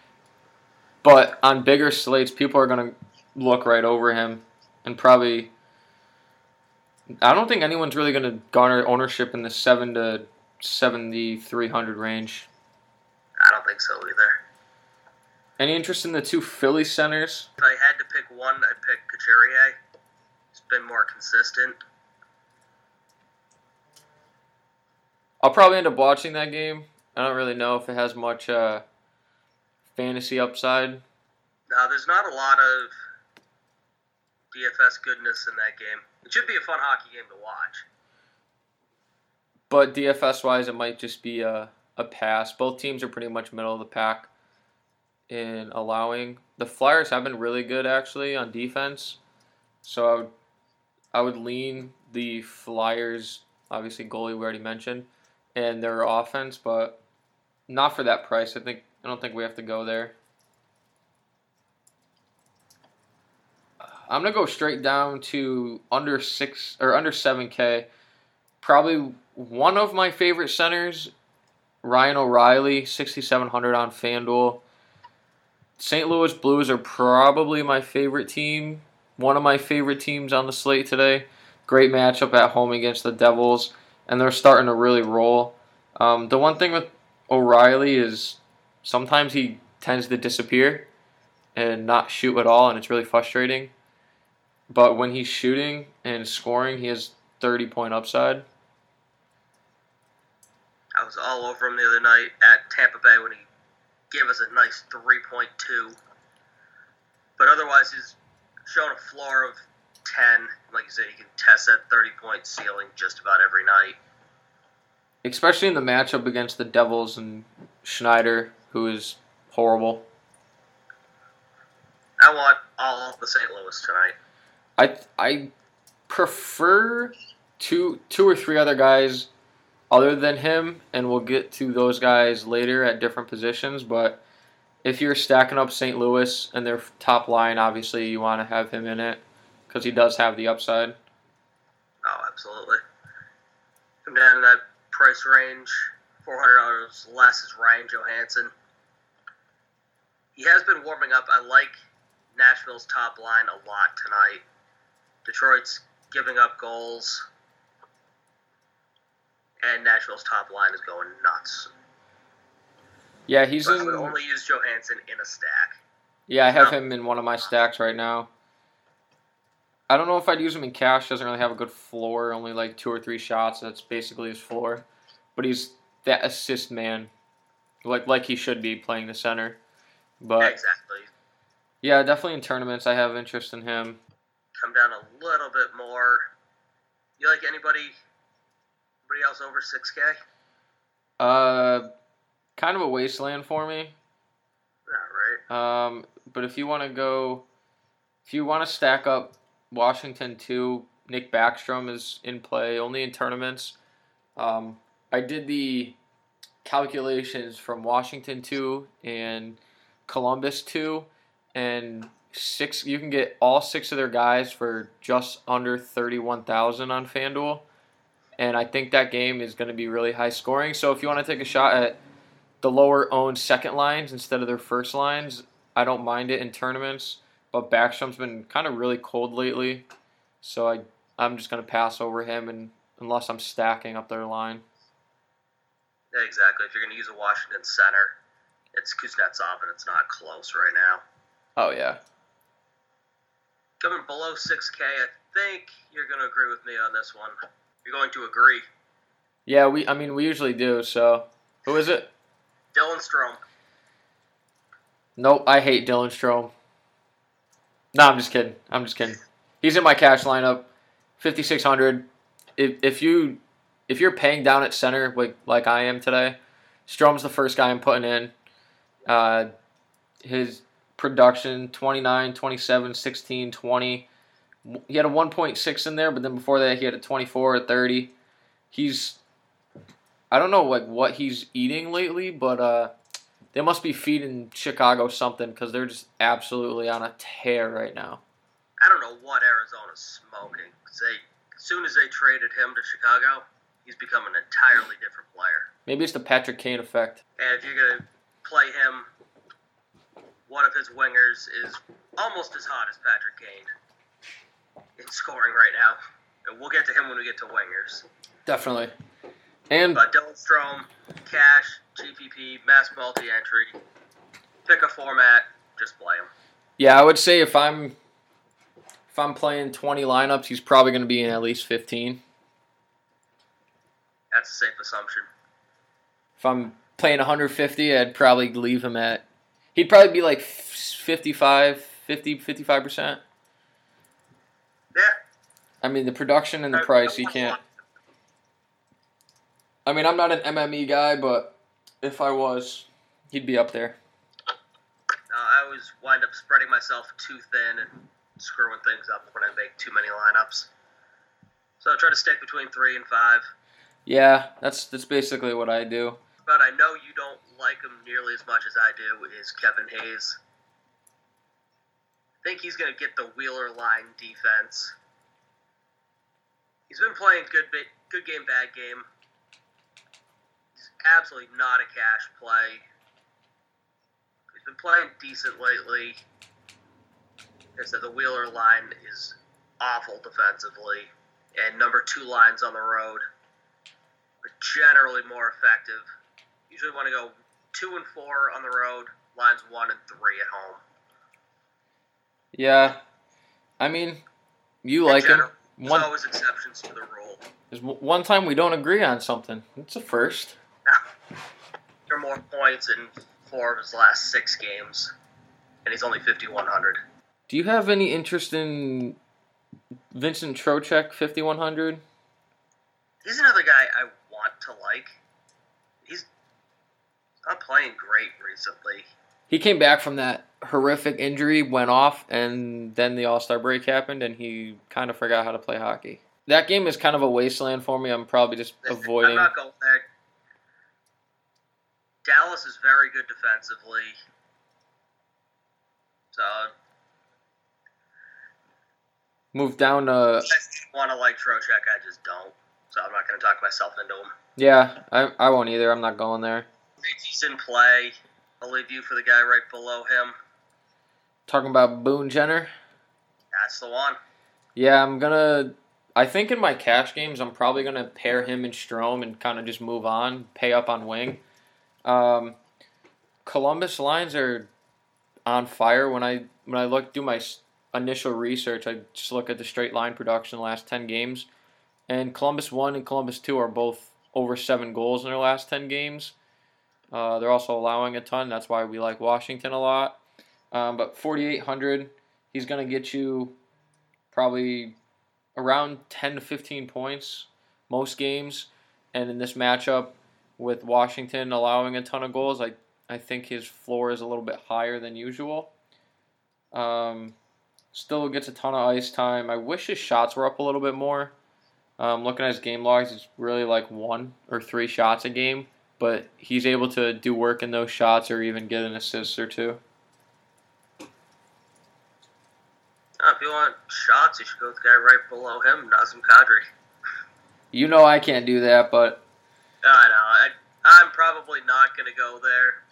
[SPEAKER 2] But on bigger slates, people are going to look right over him and probably... I don't think anyone's really going to garner ownership in the seven to seventy-three hundred range.
[SPEAKER 3] I don't think so either.
[SPEAKER 2] Any interest in the two Philly centers?
[SPEAKER 3] If I had to pick one, I'd pick Couturier. He's been more consistent.
[SPEAKER 2] I'll probably end up watching that game. I don't really know if it has much uh, fantasy upside.
[SPEAKER 3] No, there's not a lot of D F S goodness in that game. It should be a fun hockey game to watch.
[SPEAKER 2] But D F S-wise, it might just be a, a pass. Both teams are pretty much middle of the pack in allowing. The Flyers have been really good, actually, on defense. So I would, I would lean the Flyers, obviously goalie we already mentioned, and their offense, but not for that price. I think I don't think we have to go there. I'm gonna go straight down to under six or under seven K. Probably one of my favorite centers, Ryan O'Reilly, sixty-seven hundred on FanDuel. Saint Louis Blues are probably my favorite team. One of my favorite teams on the slate today. Great matchup at home against the Devils, and they're starting to really roll. Um, the one thing with O'Reilly is sometimes he tends to disappear and not shoot at all, and it's really frustrating. But when he's shooting and scoring, he has thirty-point upside.
[SPEAKER 3] I was all over him the other night at Tampa Bay when he gave us a nice three point two. But otherwise, he's shown a floor of ten. Like you said, he can test that thirty-point ceiling just about every night.
[SPEAKER 2] Especially in the matchup against the Devils and Schneider, who is horrible.
[SPEAKER 3] I want all of the Saint Louis tonight.
[SPEAKER 2] I I prefer two two or three other guys other than him, and we'll get to those guys later at different positions. But if you're stacking up Saint Louis and their top line, obviously you want to have him in it because he does have the upside.
[SPEAKER 3] Oh, absolutely. Come down to that price range, four hundred dollars less is Ryan Johansson. He has been warming up. I like Nashville's top line a lot tonight. Detroit's giving up goals, and Nashville's top line is going nuts.
[SPEAKER 2] Yeah, he's
[SPEAKER 3] but
[SPEAKER 2] in.
[SPEAKER 3] I would only use Johansson in a stack.
[SPEAKER 2] Yeah, I have
[SPEAKER 3] No.
[SPEAKER 2] him in one of my stacks right now. I don't know if I'd use him in cash. Doesn't really have a good floor. Only like two or three shots. That's basically his floor. But he's that assist man, like like he should be playing the center. But
[SPEAKER 3] Exactly.
[SPEAKER 2] yeah, definitely in tournaments I have interest in him.
[SPEAKER 3] Come down a little bit more. You like anybody, anybody else over six K?
[SPEAKER 2] Uh, kind of a wasteland for me.
[SPEAKER 3] Yeah, right.
[SPEAKER 2] Um, but if you want to go, if you want to stack up Washington too, Nick Backstrom is in play only in tournaments. Um, I did the calculations from Washington two and Columbus two, and six. You can get all six of their guys for just under thirty-one thousand on FanDuel, and I think that game is going to be really high scoring. So if you want to take a shot at the lower owned second lines instead of their first lines, I don't mind it in tournaments. But Backstrom's been kind of really cold lately, so I I'm just going to pass over him and unless I'm stacking up their line.
[SPEAKER 3] Yeah, exactly. If you're going to use a Washington center, it's Kuznetsov, and it's not close right now.
[SPEAKER 2] Oh yeah.
[SPEAKER 3] Coming below six K, I think you're going to agree with me on this one. You're going to agree.
[SPEAKER 2] Yeah, we I mean we usually do. So who is it?
[SPEAKER 3] Dylan Strome.
[SPEAKER 2] Nope, I hate Dylan Strome. No, I'm just kidding. I'm just kidding. He's in my cash lineup, fifty-six hundred. If if you if you're paying down at center like like I am today, Strome's the first guy I'm putting in. Uh, his production twenty-nine, twenty-seven, sixteen, twenty. He had a one point six in there, but then before that he had a twenty-four, a thirty. He's I don't know like what he's eating lately, but uh, they must be feeding Chicago something because they're just absolutely on a tear right now.
[SPEAKER 3] I don't know what Arizona's smoking. 'Cause they, as soon as they traded him to Chicago, he's become an entirely different player.
[SPEAKER 2] Maybe it's the Patrick Kane effect.
[SPEAKER 3] And if you're going to play him, one of his wingers is almost as hot as Patrick Kane in scoring right now. And we'll get to him when we get to wingers.
[SPEAKER 2] Definitely. And
[SPEAKER 3] But Dylan Strome, cash, G P P, mass multi-entry, pick a format, just play him.
[SPEAKER 2] yeah, I would say if I'm if I'm playing twenty lineups, he's probably going to be in at least fifteen.
[SPEAKER 3] That's a safe assumption.
[SPEAKER 2] If I'm playing one hundred fifty, I'd probably leave him at. He'd probably be like fifty-five, fifty, fifty-five percent.
[SPEAKER 3] Yeah.
[SPEAKER 2] I mean, the production and the price, he can't. I mean, I'm not an M M E guy, but If I was, he'd be up there.
[SPEAKER 3] Uh, I always wind up spreading myself too thin and screwing things up when I make too many lineups. So I try to stick between three and five.
[SPEAKER 2] Yeah, that's that's basically what I do.
[SPEAKER 3] But I know you don't like him nearly as much as I do, is Kevin Hayes. I think he's going to get the Wheeler line defense. He's been playing good good game, bad game. He's absolutely not a cash play. He's been playing decent lately. Like I said, the Wheeler line is awful defensively, and number two lines on the road are generally more effective. Usually want to go two and four on the road, lines one and three at home.
[SPEAKER 2] Yeah, I mean, you like him.
[SPEAKER 3] There's
[SPEAKER 2] One,
[SPEAKER 3] always exceptions to the rule.
[SPEAKER 2] there's one time we don't agree on something. It's a first.
[SPEAKER 3] There are more points in four of his last six games, and he's only fifty-one hundred.
[SPEAKER 2] Do you have any interest in Vincent Trocheck, fifty-one hundred?
[SPEAKER 3] He's another guy I want to like. He's not playing great recently.
[SPEAKER 2] He came back from that horrific injury, went off, and then the All-Star break happened, and he kind of forgot how to play hockey. That game is kind of a wasteland for me. I'm probably just avoiding.
[SPEAKER 3] I'm not going there. Dallas is very good defensively. So,
[SPEAKER 2] Move down to...
[SPEAKER 3] I want to like Trocheck, I just don't. So I'm not going to talk myself into him.
[SPEAKER 2] Yeah, I, I won't either. I'm not going there.
[SPEAKER 3] If he's in play, I'll leave you for the guy right below him.
[SPEAKER 2] Talking about Boone Jenner.
[SPEAKER 3] That's the one.
[SPEAKER 2] Yeah, I'm going to... I think in my cash games, I'm probably going to pair him and Strome and kind of just move on, pay up on wing. Um, Columbus lines are on fire. When I when I look do my initial research, I just look at the straight line production the last ten games, and Columbus one and Columbus two are both over seven goals in their last ten games. Uh, they're also allowing a ton. That's why we like Washington a lot. Um, but forty-eight hundred, he's going to get you probably around ten to fifteen points most games, and in this matchup with Washington allowing a ton of goals, I, I think his floor is a little bit higher than usual. Um, still gets a ton of ice time. I wish his shots were up a little bit more. Um, looking at his game logs, it's really like one or three shots a game, but he's able to do work in those shots or even get an assist or two.
[SPEAKER 3] Uh, if you want shots, you should go with the guy right below him, Nazem Kadri.
[SPEAKER 2] You know I can't do that, but...
[SPEAKER 3] I know. I, I'm probably not going to go there.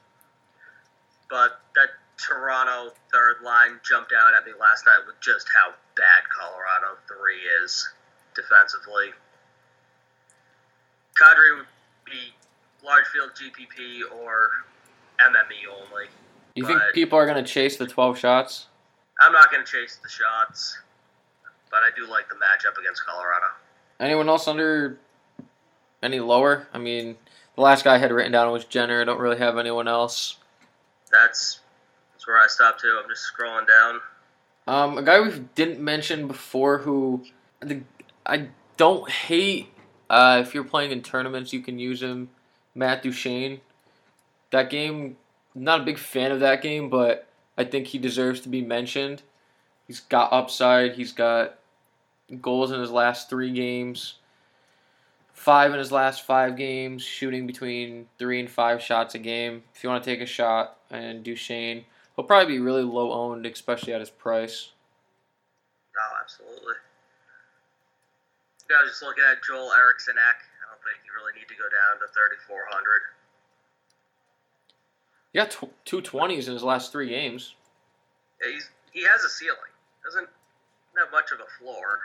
[SPEAKER 3] But that Toronto third line jumped out at me last night with just how bad Colorado three is defensively. Kadri would be large field G P P or M M E only.
[SPEAKER 2] You think people are going to chase the twelve shots?
[SPEAKER 3] I'm not going to chase the shots, but I do like the matchup against Colorado.
[SPEAKER 2] Anyone else under any lower? I mean, the last guy I had written down was Jenner. I don't really have anyone else.
[SPEAKER 3] That's that's where I stopped too. I'm just scrolling down.
[SPEAKER 2] Um, a guy we didn't mention before who the, I don't hate. Uh, if you're playing in tournaments, you can use him. Matt Duchene. That game, not a big fan of that game, but I think he deserves to be mentioned. He's got upside. He's got goals in his last three games. Five in his last five games, shooting between three and five shots a game. If you want to take a shot, and Duchene, he'll probably be really low owned, especially at his price.
[SPEAKER 3] Oh, absolutely. I was just looking at Joel Eriksson Ek. I don't think you really need to go down to thirty-four hundred.
[SPEAKER 2] He got tw- two twenties in his last three games.
[SPEAKER 3] Yeah, he's, he has a ceiling. Doesn't have much of a floor.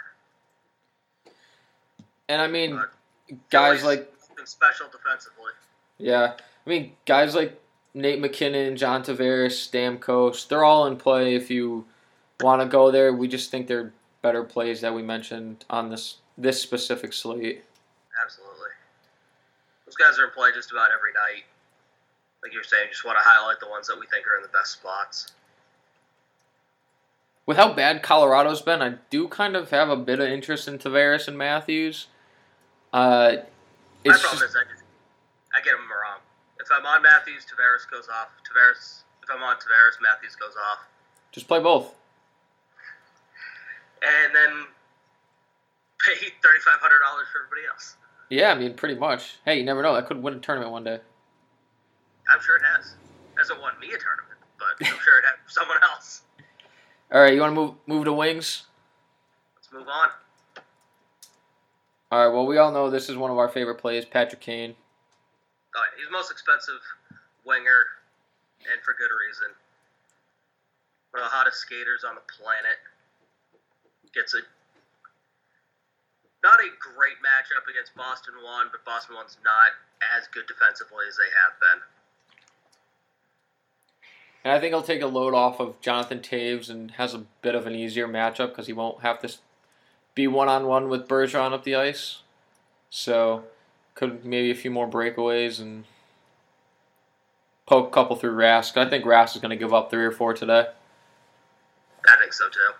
[SPEAKER 2] And I mean,
[SPEAKER 3] But
[SPEAKER 2] guys
[SPEAKER 3] Philly's
[SPEAKER 2] like...
[SPEAKER 3] been special defensively.
[SPEAKER 2] Yeah. I mean, guys like Nate McKinnon, John Tavares, Stamkos, they're all in play if you want to go there. We just think they're better plays that we mentioned on this this specific slate.
[SPEAKER 3] Absolutely. Those guys are in play just about every night. Like you were saying, just want to highlight the ones that we think are in the best spots.
[SPEAKER 2] With how bad Colorado's been, I do kind of have a bit of interest in Tavares and Matthews. Uh,
[SPEAKER 3] My
[SPEAKER 2] it's
[SPEAKER 3] problem
[SPEAKER 2] just,
[SPEAKER 3] is I just I get them wrong. If I'm on Matthews, Tavares goes off. Tavares. If I'm on Tavares, Matthews goes off.
[SPEAKER 2] Just play both.
[SPEAKER 3] And then pay thirty-five hundred dollars for everybody else.
[SPEAKER 2] Yeah, I mean, pretty much. Hey, you never know. That could win a tournament one day.
[SPEAKER 3] I'm sure it has. It hasn't won me a tournament, but I'm sure it has someone else.
[SPEAKER 2] All right, you want to move move to wings?
[SPEAKER 3] Let's move on.
[SPEAKER 2] All right, well, we all know this is one of our favorite plays, Patrick Kane.
[SPEAKER 3] Oh, yeah, he's the most expensive winger, and for good reason. One of the hottest skaters on the planet. Gets a not a great matchup against Boston one, but Boston one's not as good defensively as they have been.
[SPEAKER 2] And I think he'll take a load off of Jonathan Taves and has a bit of an easier matchup because he won't have to be one-on-one with Bergeron up the ice. So, could maybe a few more breakaways and poke a couple through Rask. I think Rask is going to give up three or four today.
[SPEAKER 3] I think so, too.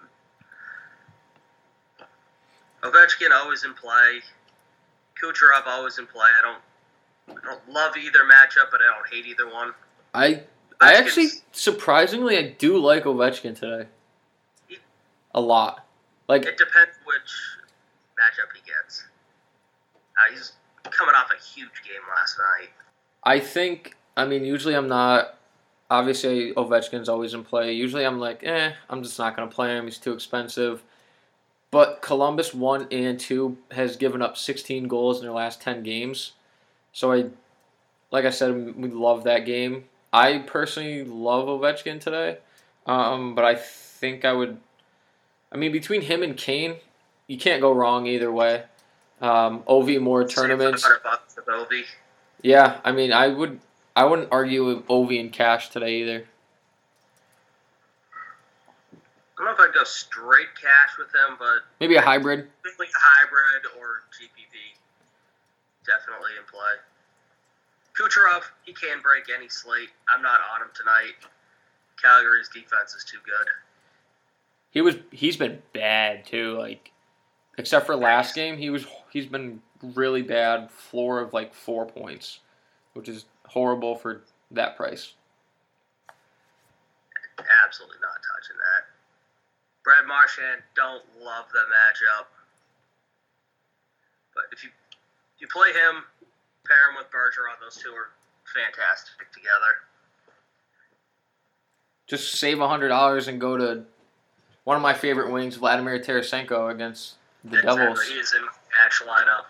[SPEAKER 3] Ovechkin always in play. Kucherov always in play. I don't, I don't love either matchup, but I don't hate either one.
[SPEAKER 2] I I actually, surprisingly, I do like Ovechkin today.
[SPEAKER 3] He,
[SPEAKER 2] a lot. Like
[SPEAKER 3] It depends which matchup he gets. Uh, he's coming off a huge game last night.
[SPEAKER 2] I think, I mean, usually I'm not, obviously Ovechkin's always in play. Usually I'm like, eh, I'm just not going to play him. He's too expensive. But Columbus one and two has given up sixteen goals in their last ten games. So I, like I said, we love that game. I personally love Ovechkin today, um, but I think I would. I mean, between him and Kane, you can't go wrong either way. Um, Ovi more tournaments.
[SPEAKER 3] With Ovi.
[SPEAKER 2] Yeah, I mean, I would. I wouldn't argue with Ovi and cash today either.
[SPEAKER 3] I don't know if I'd go straight cash with him, but
[SPEAKER 2] maybe a hybrid.
[SPEAKER 3] Like a hybrid or G P P, definitely in play. Kucherov, he can break any slate. I'm not on him tonight. Calgary's defense is too good.
[SPEAKER 2] He was. He's been bad too. Like, except for last game, he was. He's been really bad. Floor of like four points, which is horrible for that price.
[SPEAKER 3] Absolutely not touching that. Brad Marchand, don't love the matchup. But if you if you play him, pair him with Bergeron, those two are fantastic together.
[SPEAKER 2] Just save one hundred dollars and go to one of my favorite wings, Vladimir Tarasenko, against the
[SPEAKER 3] exactly.
[SPEAKER 2] Devils.
[SPEAKER 3] He is in my match lineup.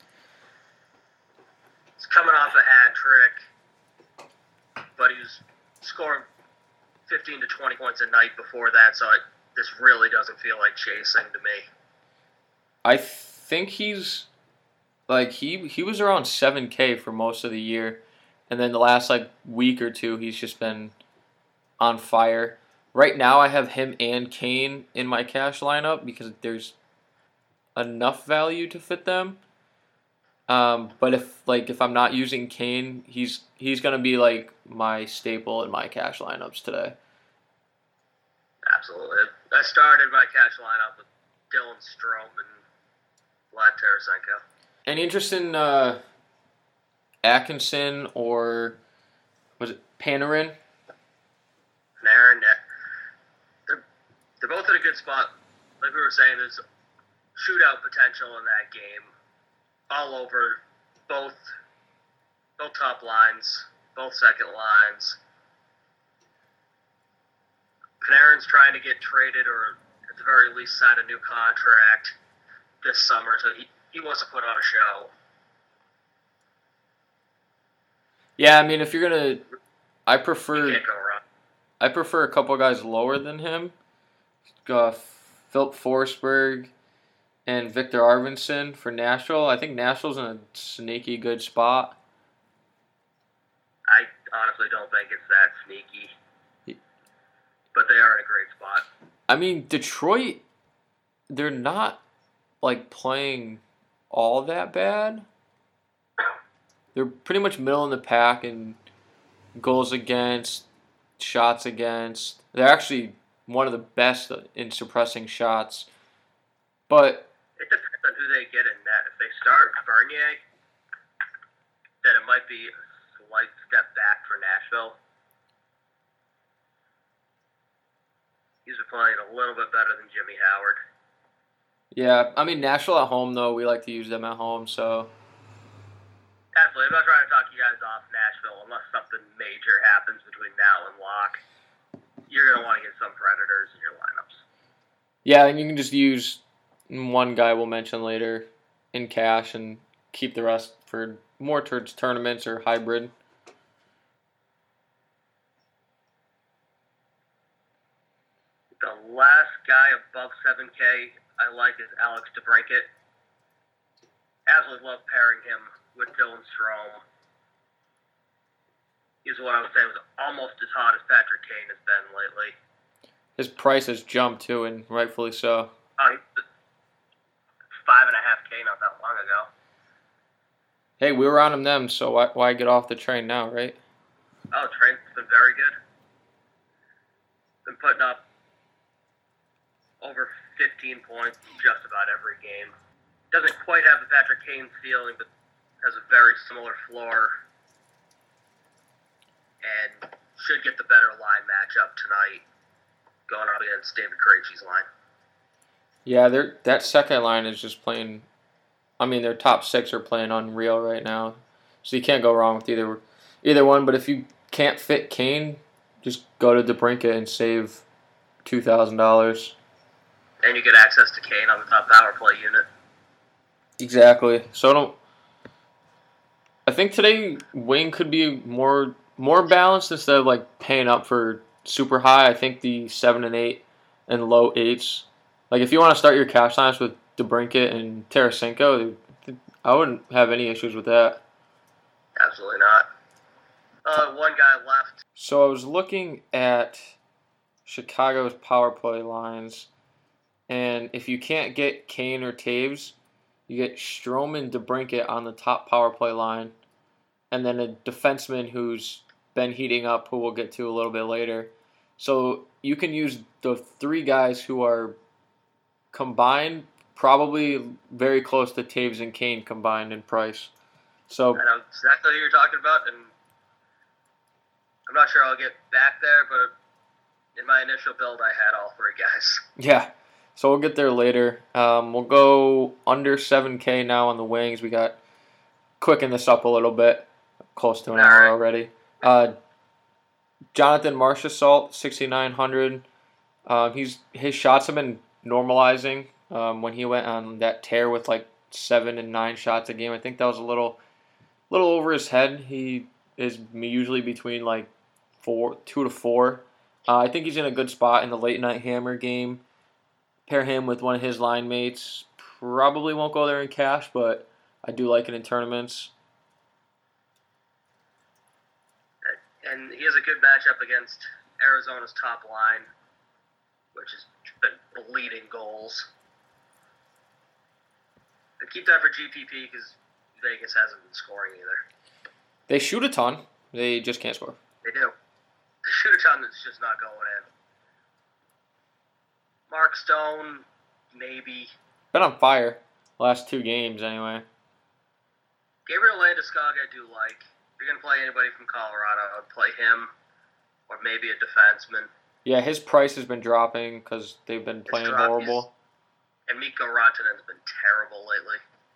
[SPEAKER 3] He's coming off a hat trick, but he was scoring fifteen to twenty points a night before that, so it, this really doesn't feel like chasing to me.
[SPEAKER 2] I think he's like he he was around seven K for most of the year, and then the last like week or two he's just been on fire. Right now I have him and Kane in my cash lineup because there's enough value to fit them. Um, but if like if I'm not using Kane, he's he's gonna be like my staple in my cash lineups today.
[SPEAKER 3] Absolutely. I started my cash lineup with Dylan Strome and Vlad Tarasenko.
[SPEAKER 2] Any interest in uh, Atkinson or was it Panarin?
[SPEAKER 3] Panarin, they're, they're both in a good spot. Like we were saying, there's shootout potential in that game. All over both both top lines, both second lines. Panarin's trying to get traded or at the very least sign a new contract this summer, so he, he wants to put on a show.
[SPEAKER 2] Yeah, I mean, if you're gonna, I
[SPEAKER 3] You
[SPEAKER 2] prefer
[SPEAKER 3] can't go wrong.
[SPEAKER 2] I prefer a couple guys lower than him. Uh, Philip Forsberg and Victor Arvidsson for Nashville. I think Nashville's in a sneaky good spot.
[SPEAKER 3] I honestly don't think it's that sneaky. But they are in a great spot.
[SPEAKER 2] I mean, Detroit, they're not like playing all that bad. They're pretty much middle in the pack in goals against, shots against. They're actually one of the best in suppressing shots. But
[SPEAKER 3] It depends on who they get in net. If they start Bernier, then it might be a slight step back for Nashville. He's been playing a little bit better than Jimmy Howard.
[SPEAKER 2] Yeah, I mean, Nashville at home, though, we like to use them at home, so.
[SPEAKER 3] Absolutely. I'm not trying to talk you guys off Nashville unless something major happens between now and lock. You're going to want to get some Predators in your lineups.
[SPEAKER 2] Yeah, and you can just use one guy we'll mention later in cash and keep the rest for more towards tournaments or hybrid.
[SPEAKER 3] The last guy above seven K I like is Alex DeBrincat. Absolutely love pairing him with Dylan Strome. He's what I would say was almost as hot as Patrick Kane has been lately.
[SPEAKER 2] His price has jumped too, and rightfully so.
[SPEAKER 3] Oh, he's five and a half K not that long ago.
[SPEAKER 2] Hey, we were on him then, so why, why get off the train now, right?
[SPEAKER 3] Oh, Trent's been very good. Been putting up over fifteen points just about every game. Doesn't quite have the Patrick Kane ceiling, but has a very similar floor. And should get the better line matchup tonight going up against David Krejci's line.
[SPEAKER 2] Yeah, they're, that second line is just playing. I mean, their top six are playing unreal right now, so you can't go wrong with either either one. But if you can't fit Kane, just go to DeBrincat and save two thousand dollars.
[SPEAKER 3] And you get access to Kane on the top power play unit.
[SPEAKER 2] Exactly. So I don't. I think today wing could be more more balanced instead of like paying up for super high. I think the seven and eight and low eights. Like if you want to start your cash lineups with DeBrincat and Tarasenko, I wouldn't have any issues with that.
[SPEAKER 3] Absolutely not. Uh, one guy left.
[SPEAKER 2] So I was looking at Chicago's power play lines, and if you can't get Kane or Taves, you get Strome and DeBrincat on the top power play line, and then a defenseman who's been heating up, who we'll get to a little bit later. So you can use the three guys who are combined, probably very close to Taves and Kane combined in price. So
[SPEAKER 3] I know exactly who you're talking about, and I'm not sure I'll get back there, but in my initial build, I had all three guys.
[SPEAKER 2] yeah, so we'll get there later. Um, we'll go under seven K now on the wings. We got quicken this up a little bit, close to an
[SPEAKER 3] All
[SPEAKER 2] hour
[SPEAKER 3] right.
[SPEAKER 2] already. Uh, Jonathan Marchessault, sixty-nine hundred. Um, he's his shots have been normalizing. Um, when he went on that tear with like seven and nine shots a game, I think that was a little, little over his head. He is usually between like four, two to four. Uh, I think he's in a good spot in the late night hammer game. Pair him with one of his line mates. Probably won't go there in cash, but I do like it in tournaments.
[SPEAKER 3] And he has a good matchup against Arizona's top line, which has been bleeding goals. And keep that for G P P because Vegas hasn't been scoring either.
[SPEAKER 2] They shoot a ton. They just can't score.
[SPEAKER 3] They do. They shoot a ton that's just not going in. Mark Stone, maybe.
[SPEAKER 2] Been on fire last two games anyway.
[SPEAKER 3] Gabriel Landeskog I do like. If you're going to play anybody from Colorado, I would play him or maybe a defenseman.
[SPEAKER 2] Yeah, his price has been dropping because they've been playing
[SPEAKER 3] dropped.
[SPEAKER 2] horrible.
[SPEAKER 3] And Mikko Rantanen's been terrible lately.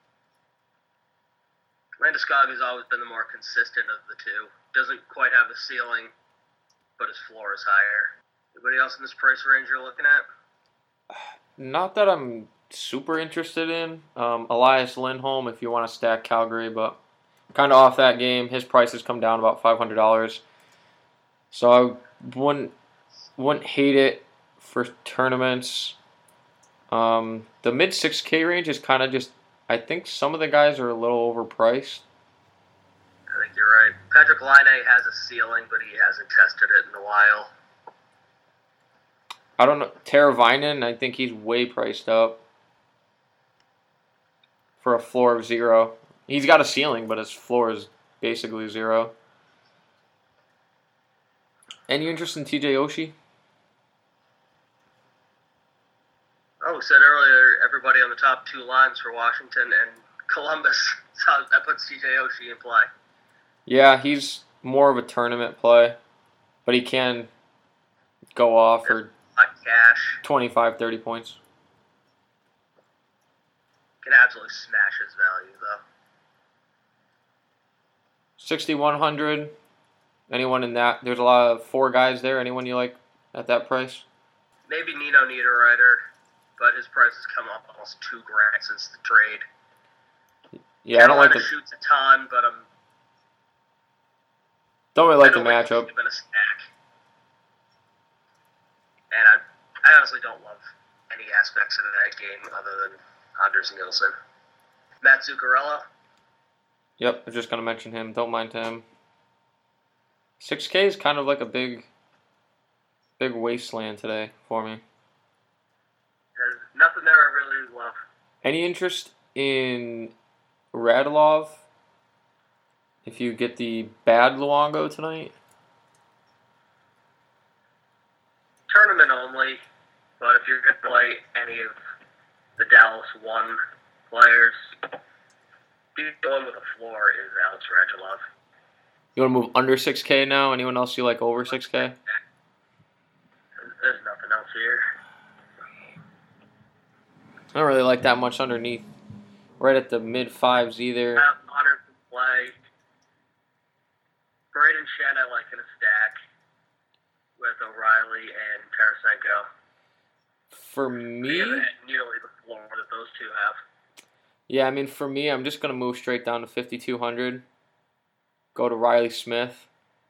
[SPEAKER 3] Landeskog has always been the more consistent of the two. Doesn't quite have the ceiling, but his floor is higher. Anybody else in this price range you're looking at?
[SPEAKER 2] Not that I'm super interested in. Um, Elias Lindholm, if you want to stack Calgary, but kind of off that game. His price has come down about five hundred dollars. So I wouldn't, wouldn't hate it for tournaments. Um, the mid six K range is kind of just, I think some of the guys are a little overpriced.
[SPEAKER 3] I think you're right. Patrick Laine has a ceiling, but he hasn't tested it in a while.
[SPEAKER 2] I don't know. Teravainen, I think he's way priced up for a floor of zero. He's got a ceiling, but his floor is basically zero. Any interest in T J Oshie?
[SPEAKER 3] Oh, we said earlier, everybody on the top two lines for Washington and Columbus. So that puts T J Oshie in play.
[SPEAKER 2] Yeah, he's more of a tournament play, but he can go off for
[SPEAKER 3] Hot cash.
[SPEAKER 2] twenty-five, thirty points.
[SPEAKER 3] Can absolutely smash his value, though.
[SPEAKER 2] sixty-one hundred. Anyone in that? There's a lot of four guys there. Anyone you like at that price?
[SPEAKER 3] Maybe Nino Niederreiter, but his price has come up almost two grand since the trade.
[SPEAKER 2] Yeah, I don't like the
[SPEAKER 3] shoots a ton, but I'm
[SPEAKER 2] don't really like
[SPEAKER 3] I
[SPEAKER 2] the
[SPEAKER 3] don't like
[SPEAKER 2] matchup.
[SPEAKER 3] keep him in a stack. And I, I honestly don't love any aspects of that game other than Anders Nielsen. Matt Zuccarello.
[SPEAKER 2] Yep, I was just gonna mention him. Don't mind him. six K is kind of like a big, big wasteland today for me.
[SPEAKER 3] There's nothing there I really love.
[SPEAKER 2] Any interest in Radulov? If you get the bad Luongo tonight?
[SPEAKER 3] Tournament only, but if you're going to play any of the Dallas one players, the one with a floor is Alex Radulov.
[SPEAKER 2] You want to move under six K now? Anyone else you like over six K?
[SPEAKER 3] There's nothing else here.
[SPEAKER 2] I don't really like that much underneath. Right at the mid fives either.
[SPEAKER 3] Honor can play. Braden Shen I like in a stack with O'Reilly and Tarasenko.
[SPEAKER 2] For me,
[SPEAKER 3] They have nearly the floor that those two have.
[SPEAKER 2] yeah, I mean for me, I'm just gonna move straight down to fifty-two hundred. Go to Riley Smith.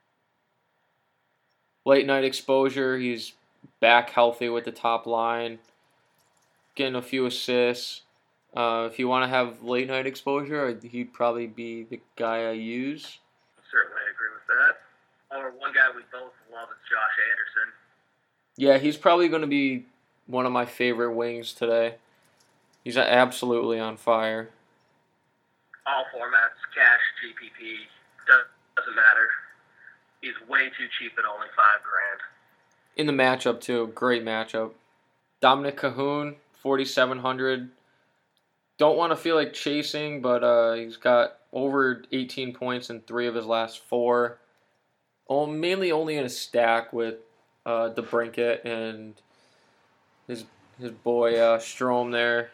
[SPEAKER 2] Late night exposure. He's back healthy with the top line. Getting a few assists. Uh, if you want to have late night exposure, he'd probably be the guy I use.
[SPEAKER 3] Certainly agree with that. Or one guy we both love is Josh Anderson.
[SPEAKER 2] Yeah, he's probably going to be one of my favorite wings today. He's absolutely on fire.
[SPEAKER 3] All formats, cash, G P P, doesn't matter. He's way too cheap at only five grand.
[SPEAKER 2] In the matchup, too. Great matchup. Dominic Cahoon, forty-seven hundred. Don't want to feel like chasing, but uh, he's got over eighteen points in three of his last four. Oh, mainly only in a stack with uh, DeBrincat and his his boy uh, Strome there.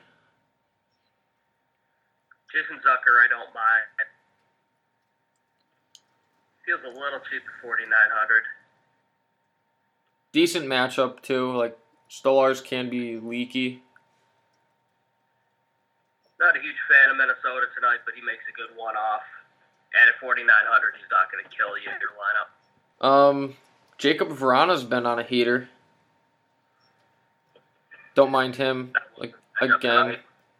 [SPEAKER 3] Jason Zucker, I don't mind. Feels a little cheap at forty-nine hundred.
[SPEAKER 2] Decent matchup, too. Like, Stolars can be leaky.
[SPEAKER 3] Not a huge fan of Minnesota tonight, but he makes a good one-off. And at forty-nine hundred, he's not going to kill you in your lineup.
[SPEAKER 2] Um, Jacob Vrana's been on a heater. Don't mind him. Like again.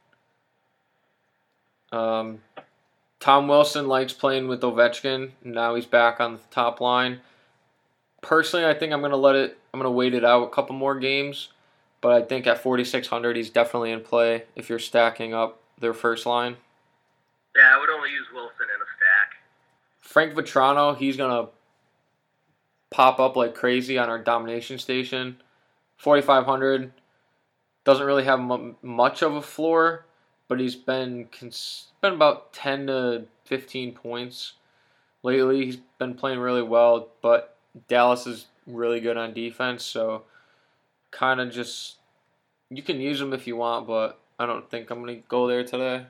[SPEAKER 2] Um, Tom Wilson likes playing with Ovechkin. Now he's back on the top line. Personally, I think I'm gonna let it. I'm gonna wait it out a couple more games. But I think at forty-six hundred, he's definitely in play if you're stacking up their first line.
[SPEAKER 3] Yeah, I would only use Wilson in a stack.
[SPEAKER 2] Frank Vetrano, he's gonna pop up like crazy on our domination station. forty-five hundred. Doesn't really have m- much of a floor, but he's been cons- been about ten to fifteen points lately. He's been playing really well, but Dallas is really good on defense, so kind of just you can use him if you want, but I don't think I'm gonna go there today.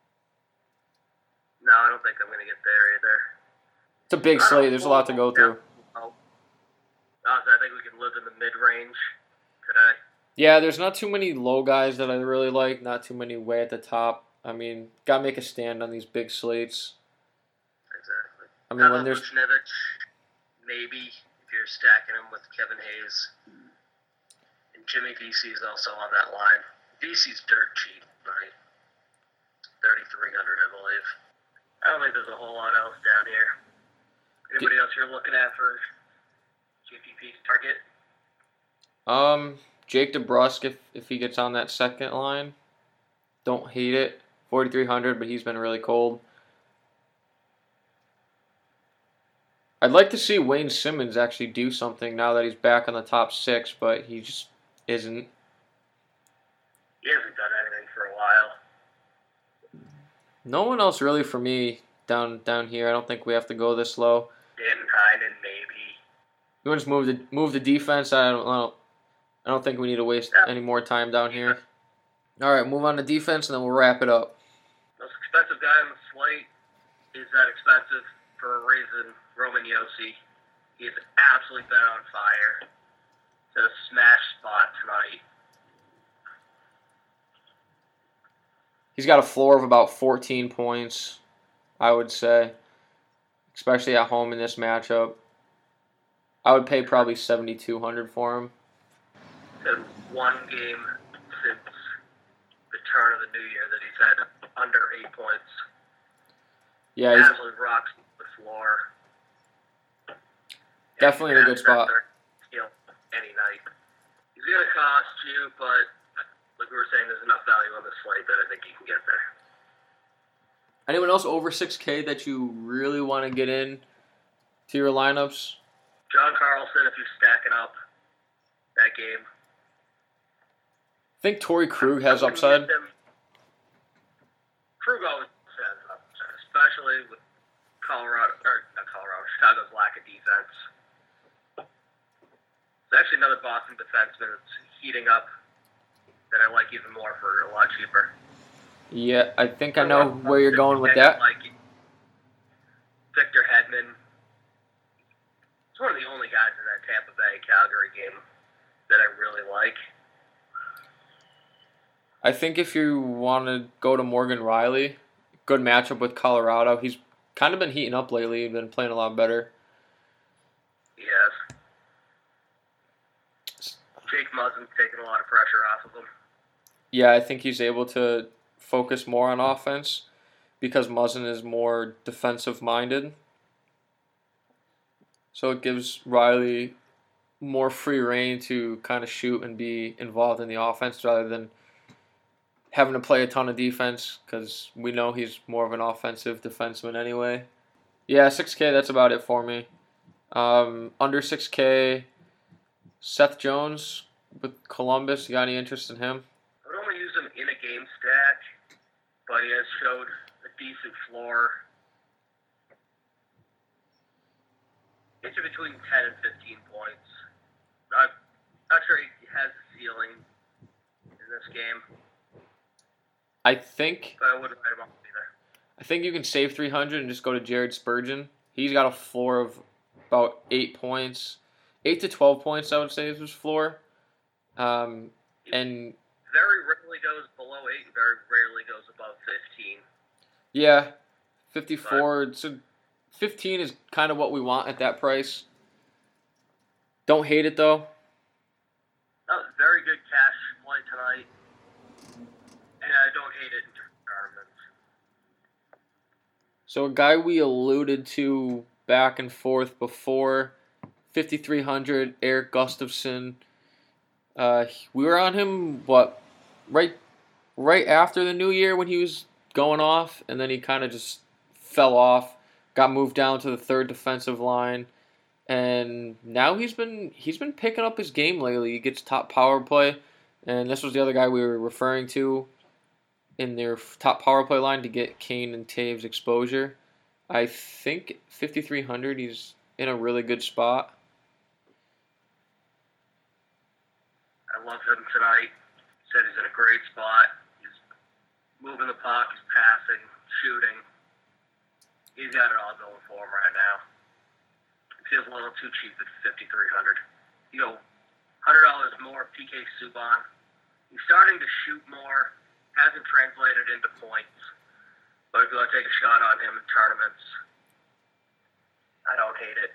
[SPEAKER 3] No, I don't think I'm going to get there either.
[SPEAKER 2] It's a big slate. There's a lot to go through.
[SPEAKER 3] Oh. Honestly, I think we can live in the mid-range today.
[SPEAKER 2] Yeah, there's not too many low guys that I really like. Not too many way at the top. I mean, gotta make a stand on these big slates.
[SPEAKER 3] Exactly.
[SPEAKER 2] I mean, when there's
[SPEAKER 3] Buchnevich, maybe if you're stacking him with Kevin Hayes, and Jimmy V C is also on that line. V C's dirt cheap, right? thirty-three hundred, I believe. I don't think there's a whole lot else down here. Anybody else you're looking at for G P P target?
[SPEAKER 2] um Jake DeBrusk, if if he gets on that second line, don't hate it. forty-three hundred, but he's been really cold. I'd like to see Wayne Simmons actually do something now that he's back on the top six, but he just isn't.
[SPEAKER 3] He hasn't done anything for a while.
[SPEAKER 2] No one else really for me down down here. I don't think we have to go this low.
[SPEAKER 3] Dan Tynan, maybe.
[SPEAKER 2] You want to just move the move the defense? I don't, I don't I don't think we need to waste
[SPEAKER 3] Yeah.
[SPEAKER 2] any more time down here. All right, move on to defense, and then we'll wrap it up.
[SPEAKER 3] Most expensive guy on the slate is that expensive for a reason. Roman Yossi. He has absolutely been on fire. It's in a smash spot tonight.
[SPEAKER 2] He's got a floor of about fourteen points, I would say, especially at home in this matchup. I would pay probably seventy-two hundred dollars for him.
[SPEAKER 3] It's been one game since the turn of the new year that he's had under eight points.
[SPEAKER 2] Yeah, he's
[SPEAKER 3] Absolutely rocks the floor.
[SPEAKER 2] definitely in a good spot.
[SPEAKER 3] You know, any night. He's going to cost you, but like we were saying, there's enough value on this slate that I think you can get there.
[SPEAKER 2] Anyone else over six K that you really want to get in to your lineups?
[SPEAKER 3] John Carlson, if you're stacking up that game.
[SPEAKER 2] I think Torrey Krug has
[SPEAKER 3] I wouldn't
[SPEAKER 2] upside.
[SPEAKER 3] get them- Krug always has upside, especially with Colorado, or not Colorado, Chicago's lack of defense. There's actually another Boston defenseman that's heating up that I like even more for a lot cheaper.
[SPEAKER 2] Yeah, I think I know where you're going with that.
[SPEAKER 3] Like Victor Hedman. He's one of the only guys in that Tampa Bay Calgary game that I really like.
[SPEAKER 2] I think if you want to go to Morgan Riley, good matchup with Colorado. He's kind of been heating up lately. He's been playing a lot better.
[SPEAKER 3] Yes. Jake Muzzin's taking a lot of pressure off of him.
[SPEAKER 2] Yeah, I think he's able to focus more on offense because Muzzin is more defensive-minded. So it gives Riley more free reign to kind of shoot and be involved in the offense rather than having to play a ton of defense because we know he's more of an offensive defenseman anyway. Yeah, six K, that's about it for me. Um, under six K, Seth Jones with Columbus. You got any interest in him?
[SPEAKER 3] I would only use him in a game stack, but he has showed a decent floor. It's between ten and fifteen points. Not, not sure he has a ceiling in this game,
[SPEAKER 2] I think
[SPEAKER 3] but I wouldn't write him off either.
[SPEAKER 2] I think you can save three hundred and just go to Jared Spurgeon. He's got a floor of about eight points. eight to twelve points, I would say, is his floor. Um, and
[SPEAKER 3] Very rarely goes below eight, and very rarely goes above fifteen.
[SPEAKER 2] yeah, fifty-four. So fifteen is kind of what we want at that price. Don't hate it, though.
[SPEAKER 3] That was very good cash play tonight, and I don't hate it in tournaments.
[SPEAKER 2] So a guy we alluded to back and forth before, fifty-three hundred, Eric Gustafsson. Uh, we were on him, what, right right after the new year when he was going off, and then he kind of just fell off, got moved down to the third defensive line, and now he's been he's been picking up his game lately. He gets top power play, and this was the other guy we were referring to in their top power play line to get Kane and Taves exposure. I think fifty-three hundred, he's in a really good spot.
[SPEAKER 3] I love him tonight. Said he's in a great spot. He's moving the puck, he's passing, shooting. He's got it all going for him right now. It feels a little too cheap at fifty-three hundred. You know, one hundred dollars more P K Subban. He's starting to shoot more. Hasn't translated into points. But if you want to take a shot on him in tournaments, I don't hate it.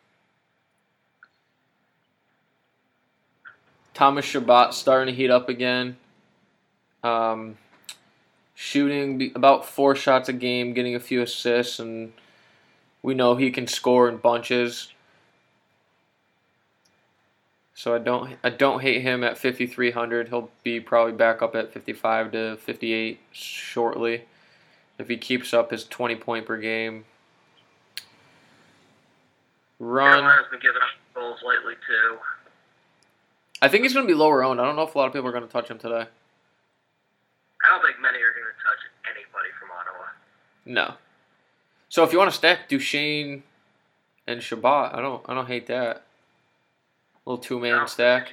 [SPEAKER 2] Thomas Chabot starting to heat up again. Um, shooting about four shots a game, getting a few assists, and we know he can score in bunches. So I don't I don't hate him at fifty-three hundred. He'll be probably back up at fifty-five to fifty-eight shortly if he keeps up his twenty point per game run.
[SPEAKER 3] Carolina's been giving up goals lately too.
[SPEAKER 2] I think he's going to be lower owned. I don't know if a lot of people are going to touch him today.
[SPEAKER 3] I don't think many are going to touch anybody from Ottawa.
[SPEAKER 2] No. So if you want to stack Duchesne and Shabbat, I don't I don't hate that. Little two man
[SPEAKER 3] No.
[SPEAKER 2] stack.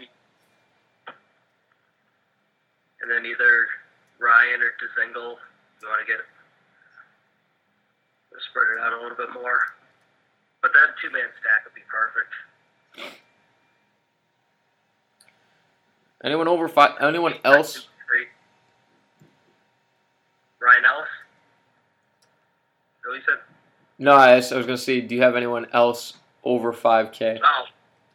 [SPEAKER 3] And then either Ryan or Dzingel, if you want to get it, spread it out a little bit more. But that two man stack would be perfect.
[SPEAKER 2] Anyone over five? Anyone else?
[SPEAKER 3] Ryan Ellis? Is that what you said?
[SPEAKER 2] No, I was, I was gonna say, do you have anyone else over five K?
[SPEAKER 3] Oh.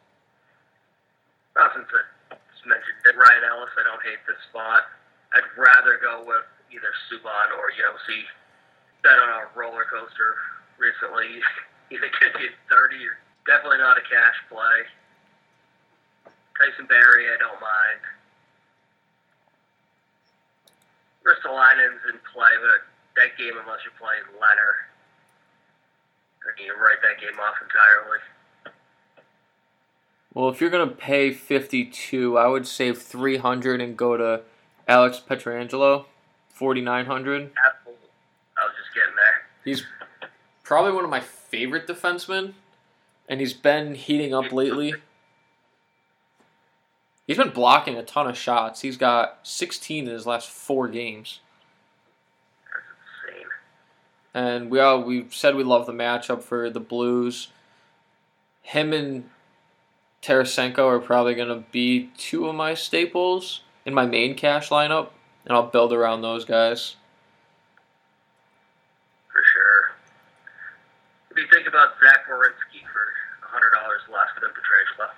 [SPEAKER 3] Not since I just mentioned it. Ryan Ellis, I don't hate this spot. I'd rather go with either Subban or Yossi. Been on a roller coaster recently. Either could be thirty or definitely not a cash play. Tyson Barrie, I don't mind. Ristolainen's in play, but that game, unless you're playing Leonard, you can write that game off entirely.
[SPEAKER 2] Well, if you're gonna pay fifty-two, I would save three hundred and go to Alex Pietrangelo, forty-nine hundred.
[SPEAKER 3] Absolutely. I was just getting there.
[SPEAKER 2] He's probably one of my favorite defensemen, and he's been heating up lately. He's been blocking a ton of shots. He's got sixteen in his last four games.
[SPEAKER 3] That's insane.
[SPEAKER 2] And we all we said we love the matchup for the Blues. Him and Tarasenko are probably going to be two of my staples in my main cash lineup, and I'll build around those guys.
[SPEAKER 3] For sure. What do you think about Zach Werenski for one hundred dollars less than Pietrangelo?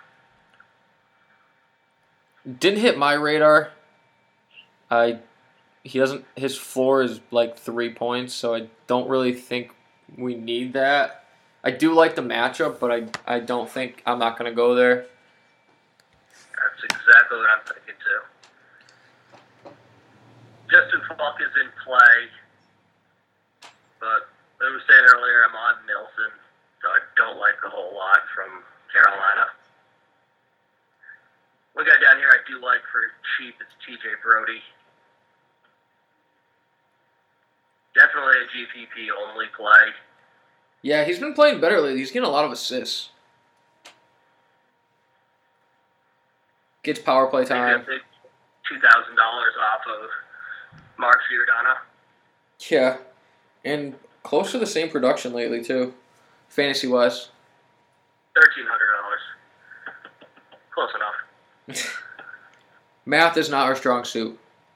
[SPEAKER 2] Didn't hit my radar. I he doesn't his floor is like three points, so I don't really think we need that. I do like the matchup, but I I don't think I'm not gonna go there.
[SPEAKER 3] That's exactly what I'm thinking too. Justin Falk is in play, but as I was saying earlier, I'm on Nilsson, so I don't like a whole lot from Carolina. One guy down here I do like for cheap is T J Brody. Definitely a G P P only play.
[SPEAKER 2] Yeah, he's been playing better lately. He's getting a lot of assists. Gets power play time.
[SPEAKER 3] Maybe two thousand dollars off of Mark Giordano.
[SPEAKER 2] Yeah, and close to the same production lately too, fantasy wise.
[SPEAKER 3] Thirteen hundred dollars. Close enough.
[SPEAKER 2] Math is not our strong suit.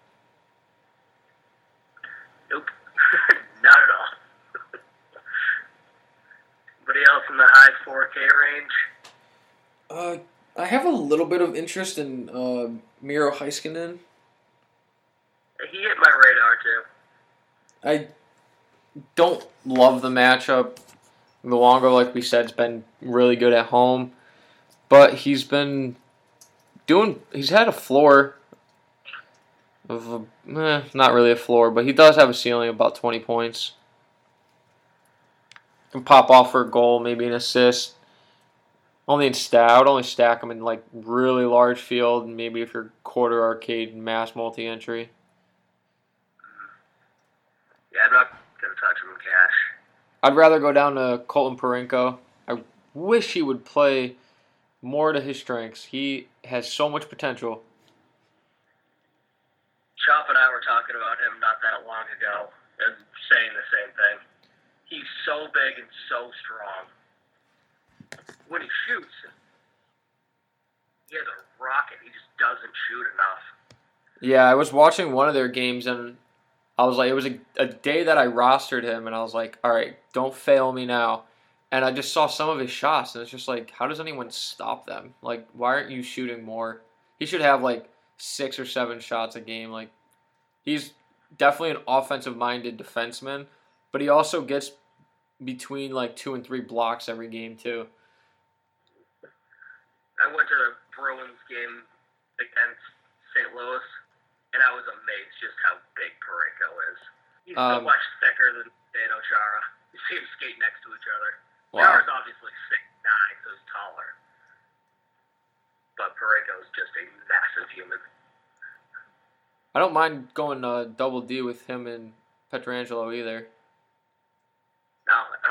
[SPEAKER 3] Nope. Not at all. Anybody else in the high four K range?
[SPEAKER 2] Uh, I have a little bit of interest in uh, Miro Heiskanen.
[SPEAKER 3] He hit my radar too.
[SPEAKER 2] I don't love the matchup. Luongo, like we said, has been really good at home, but he's been doing. He's had a floor of a, eh, not really a floor, but he does have a ceiling of about twenty points. Can pop off for a goal, maybe an assist. Only in stack, I would only stack him in like really large field, and maybe if you're quarter arcade mass multi-entry.
[SPEAKER 3] Yeah, I'm not gonna touch him in cash.
[SPEAKER 2] I'd rather go down to Colton Parayko. I wish he would play more to his strengths. He has so much potential.
[SPEAKER 3] Chop and I were talking about him not that long ago and saying the same thing. He's so big and so strong. When he shoots, he has a rocket. He just doesn't shoot enough.
[SPEAKER 2] Yeah, I was watching one of their games, and I was like, it was a, a day that I rostered him, and I was like, all right, don't fail me now. And I just saw some of his shots, and it's just like, how does anyone stop them? Like, why aren't you shooting more? He should have like six or seven shots a game. Like, he's definitely an offensive-minded defenseman, but he also gets between like two and three blocks every game too.
[SPEAKER 3] I went to the Bruins game against Saint Louis, and I was amazed just how big Parayko is. He's
[SPEAKER 2] Um,
[SPEAKER 3] so much thicker than Dano Chara. You see him skate next to each other.
[SPEAKER 2] Wow.
[SPEAKER 3] Chara's obviously six nine, so he's taller. But Parayko is just a massive human.
[SPEAKER 2] I don't mind going uh, double D with him and Pietrangelo either.
[SPEAKER 3] No,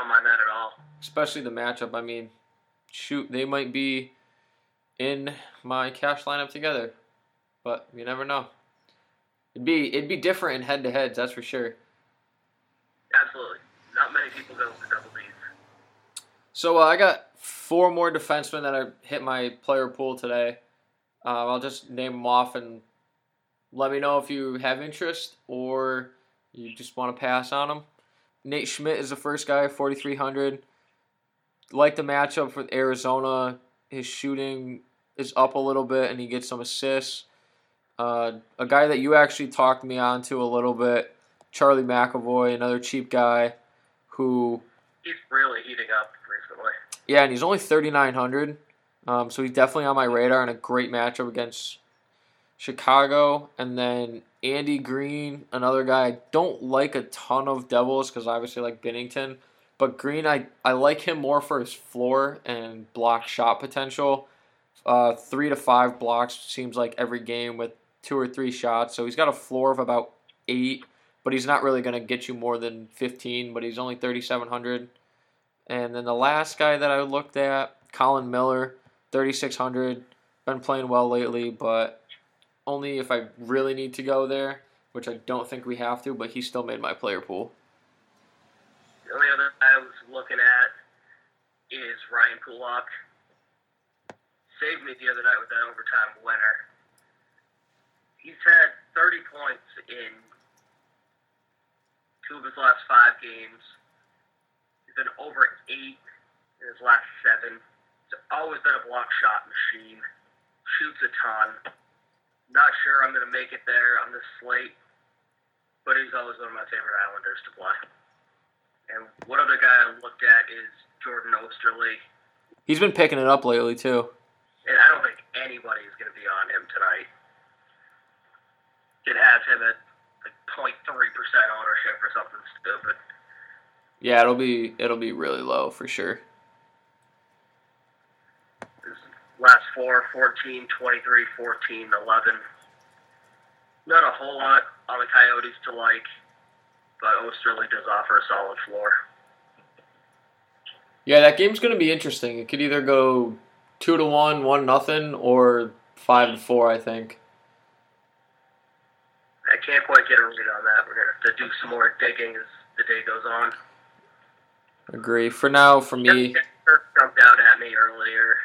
[SPEAKER 2] especially the matchup. I mean, shoot, they might be in my cash lineup together, but you never know. It'd be it'd be different in head-to-heads, that's for sure.
[SPEAKER 3] Absolutely. Not many people go for double D's.
[SPEAKER 2] So uh, I got four more defensemen that I hit my player pool today. Uh, I'll just name them off and let me know if you have interest or you just want to pass on them. Nate Schmidt is the first guy, forty-three hundred. Like the matchup with Arizona, his shooting is up a little bit and he gets some assists. Uh, a guy that you actually talked me onto a little bit, Charlie McAvoy, another cheap guy who...
[SPEAKER 3] He's really heating up recently.
[SPEAKER 2] Yeah, and he's only thirty-nine hundred, um, so he's definitely on my radar and a great matchup against Chicago. And then Andy Green, another guy. I don't like a ton of Devils because obviously I like Binnington. But Green, I, I like him more for his floor and block shot potential. Uh, three to five blocks seems like every game with two or three shots. So he's got a floor of about eight, but he's not really going to get you more than fifteen, but he's only thirty-seven hundred. And then the last guy that I looked at, Colin Miller, thirty-six hundred. Been playing well lately, but only if I really need to go there, which I don't think we have to, but he still made my player pool.
[SPEAKER 3] The only other guy I was looking at is Ryan Pulak. Saved me the other night with that overtime winner. He's had thirty points in two of his last five games. He's been over eight in his last seven. He's always been a block shot machine. Shoots a ton. Not sure I'm going to make it there on this slate, but he's always one of my favorite Islanders to play. And one other guy I looked at is Jordan Osterley.
[SPEAKER 2] He's been picking it up lately, too.
[SPEAKER 3] And I don't think anybody is going to be on him tonight. Could have him at like zero point three percent ownership or something stupid.
[SPEAKER 2] Yeah, it'll be it'll be really low for sure.
[SPEAKER 3] His last four, fourteen, twenty-three, fourteen, eleven. Not a whole lot on the Coyotes to like, but Osterley does offer a solid floor.
[SPEAKER 2] Yeah, that game's going to be interesting. It could either go two to one, one nothing, or five to four, I think.
[SPEAKER 3] I can't quite get a read on that. We're going to have to do some more digging as the day goes on.
[SPEAKER 2] Agree. For now, for me...
[SPEAKER 3] Kirk jumped out at me earlier.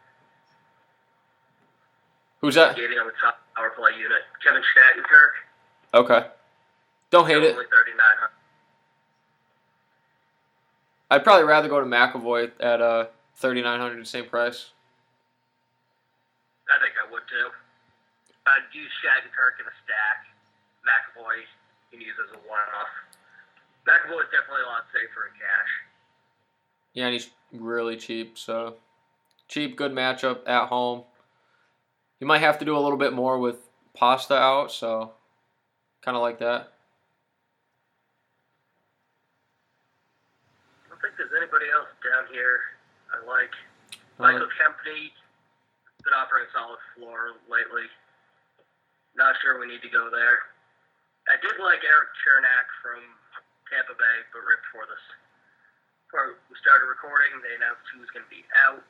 [SPEAKER 2] Who's that?
[SPEAKER 3] Getting on the top power play unit. Kevin Shattenkirk.
[SPEAKER 2] Okay. Don't hate it.
[SPEAKER 3] Only thirty-nine hundred.
[SPEAKER 2] I'd probably rather go to McAvoy at uh, thirty-nine hundred, same price.
[SPEAKER 3] I think I would too. I'd use Shattenkirk in a stack. McAvoy you can use as a one-off. McAvoy is definitely a lot safer in cash.
[SPEAKER 2] Yeah, and he's really cheap, so cheap, good matchup at home. You might have to do a little bit more with Pasta out, so kind of like that.
[SPEAKER 3] I don't think there's anybody else down here I like. Michael Kempney has been offering a solid floor lately. Not sure we need to go there. I did like Eric Chernak from Tampa Bay, but right before this, before we started recording, they announced he was going to be out.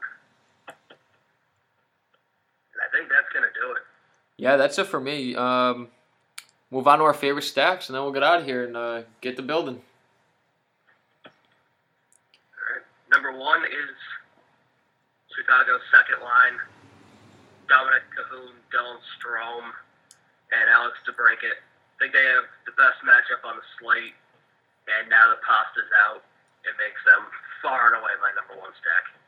[SPEAKER 3] And I think that's going to do it.
[SPEAKER 2] Yeah, that's it for me. Um, move on to our favorite stacks, and then we'll get out of here and uh, get the building.
[SPEAKER 3] All right. Number one is Chicago's second line. Dominic Cahoon, Dylan Strome, and Alex DeBrincat. I think they have the best matchup on the slate, and now that Pasta's out, it makes them far and away my number one stack.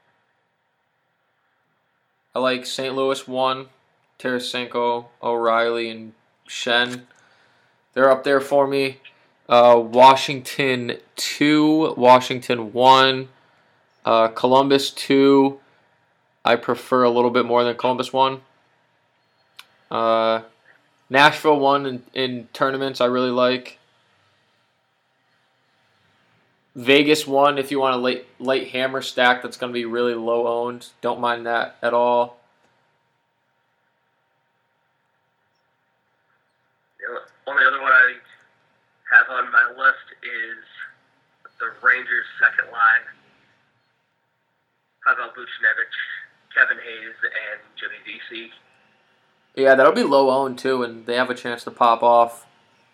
[SPEAKER 2] I like Saint Louis one, Tarasenko, O'Reilly, and Shen. They're up there for me. Uh, Washington two, Washington one, uh, Columbus two. I prefer a little bit more than Columbus one. Uh, Nashville one in, in tournaments I really like. Vegas one if you want a late late hammer stack that's going to be really low owned. Don't mind that at all.
[SPEAKER 3] The only other one I have on my list is the Rangers' second line. see.
[SPEAKER 2] Yeah, that'll be low owned too, and they have a chance to pop off.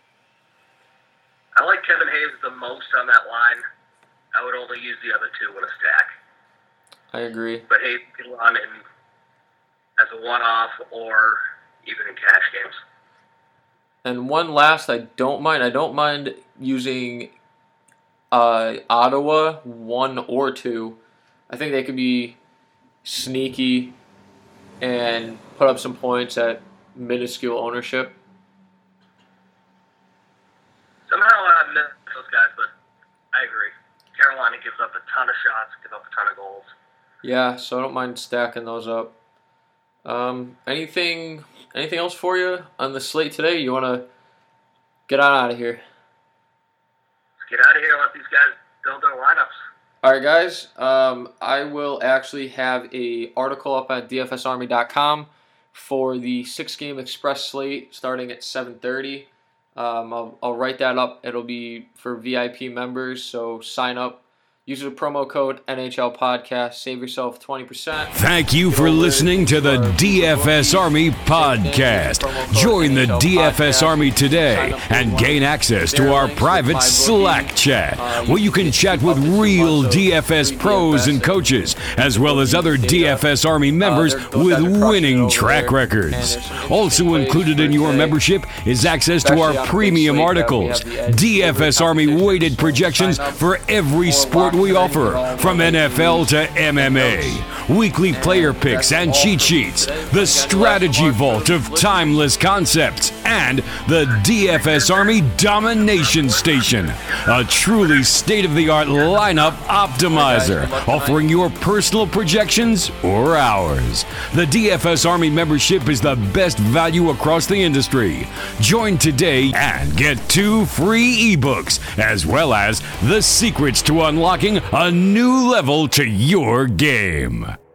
[SPEAKER 3] I like Kevin Hayes the most on that line. I would only use the other two in a stack.
[SPEAKER 2] I agree.
[SPEAKER 3] But Hayes can run in as a one-off or even in cash games.
[SPEAKER 2] And one last, I don't mind. I don't mind using uh, Ottawa one or two. I think they could be sneaky and put up some points at minuscule ownership.
[SPEAKER 3] Somehow I miss those guys, but I agree. Carolina gives up a ton of shots, gives up a ton of goals.
[SPEAKER 2] Yeah, so I don't mind stacking those up. Um, anything, anything else for you on the slate today? You want to get on out of here?
[SPEAKER 3] Let's get out of here and let these guys build their lineups.
[SPEAKER 2] All right, guys. Um, I will actually have a article up at D F S Army dot com for the six-game express slate starting at seven thirty. Um, I'll, I'll write that up. It'll be for V I P members, so sign up. Use the promo code N H L Podcast. Save yourself twenty percent.
[SPEAKER 4] Thank you for listening to the D F S Army Podcast. Join the D F S Army today and gain access to our private Slack chat, where you can chat with real D F S pros and coaches, as well as other D F S Army members with winning track records. Also included in your membership is access to our premium articles, D F S Army weighted projections for every sport we offer, from N F L to M M A, weekly player picks and cheat sheets, the strategy vault of timeless concepts, and the D F S Army Domination Station, a truly state-of-the-art lineup optimizer, offering your personal projections or ours. The D F S Army membership is the best value across the industry. Join today and get two free ebooks, as well as the secrets to unlocking a new level to your game.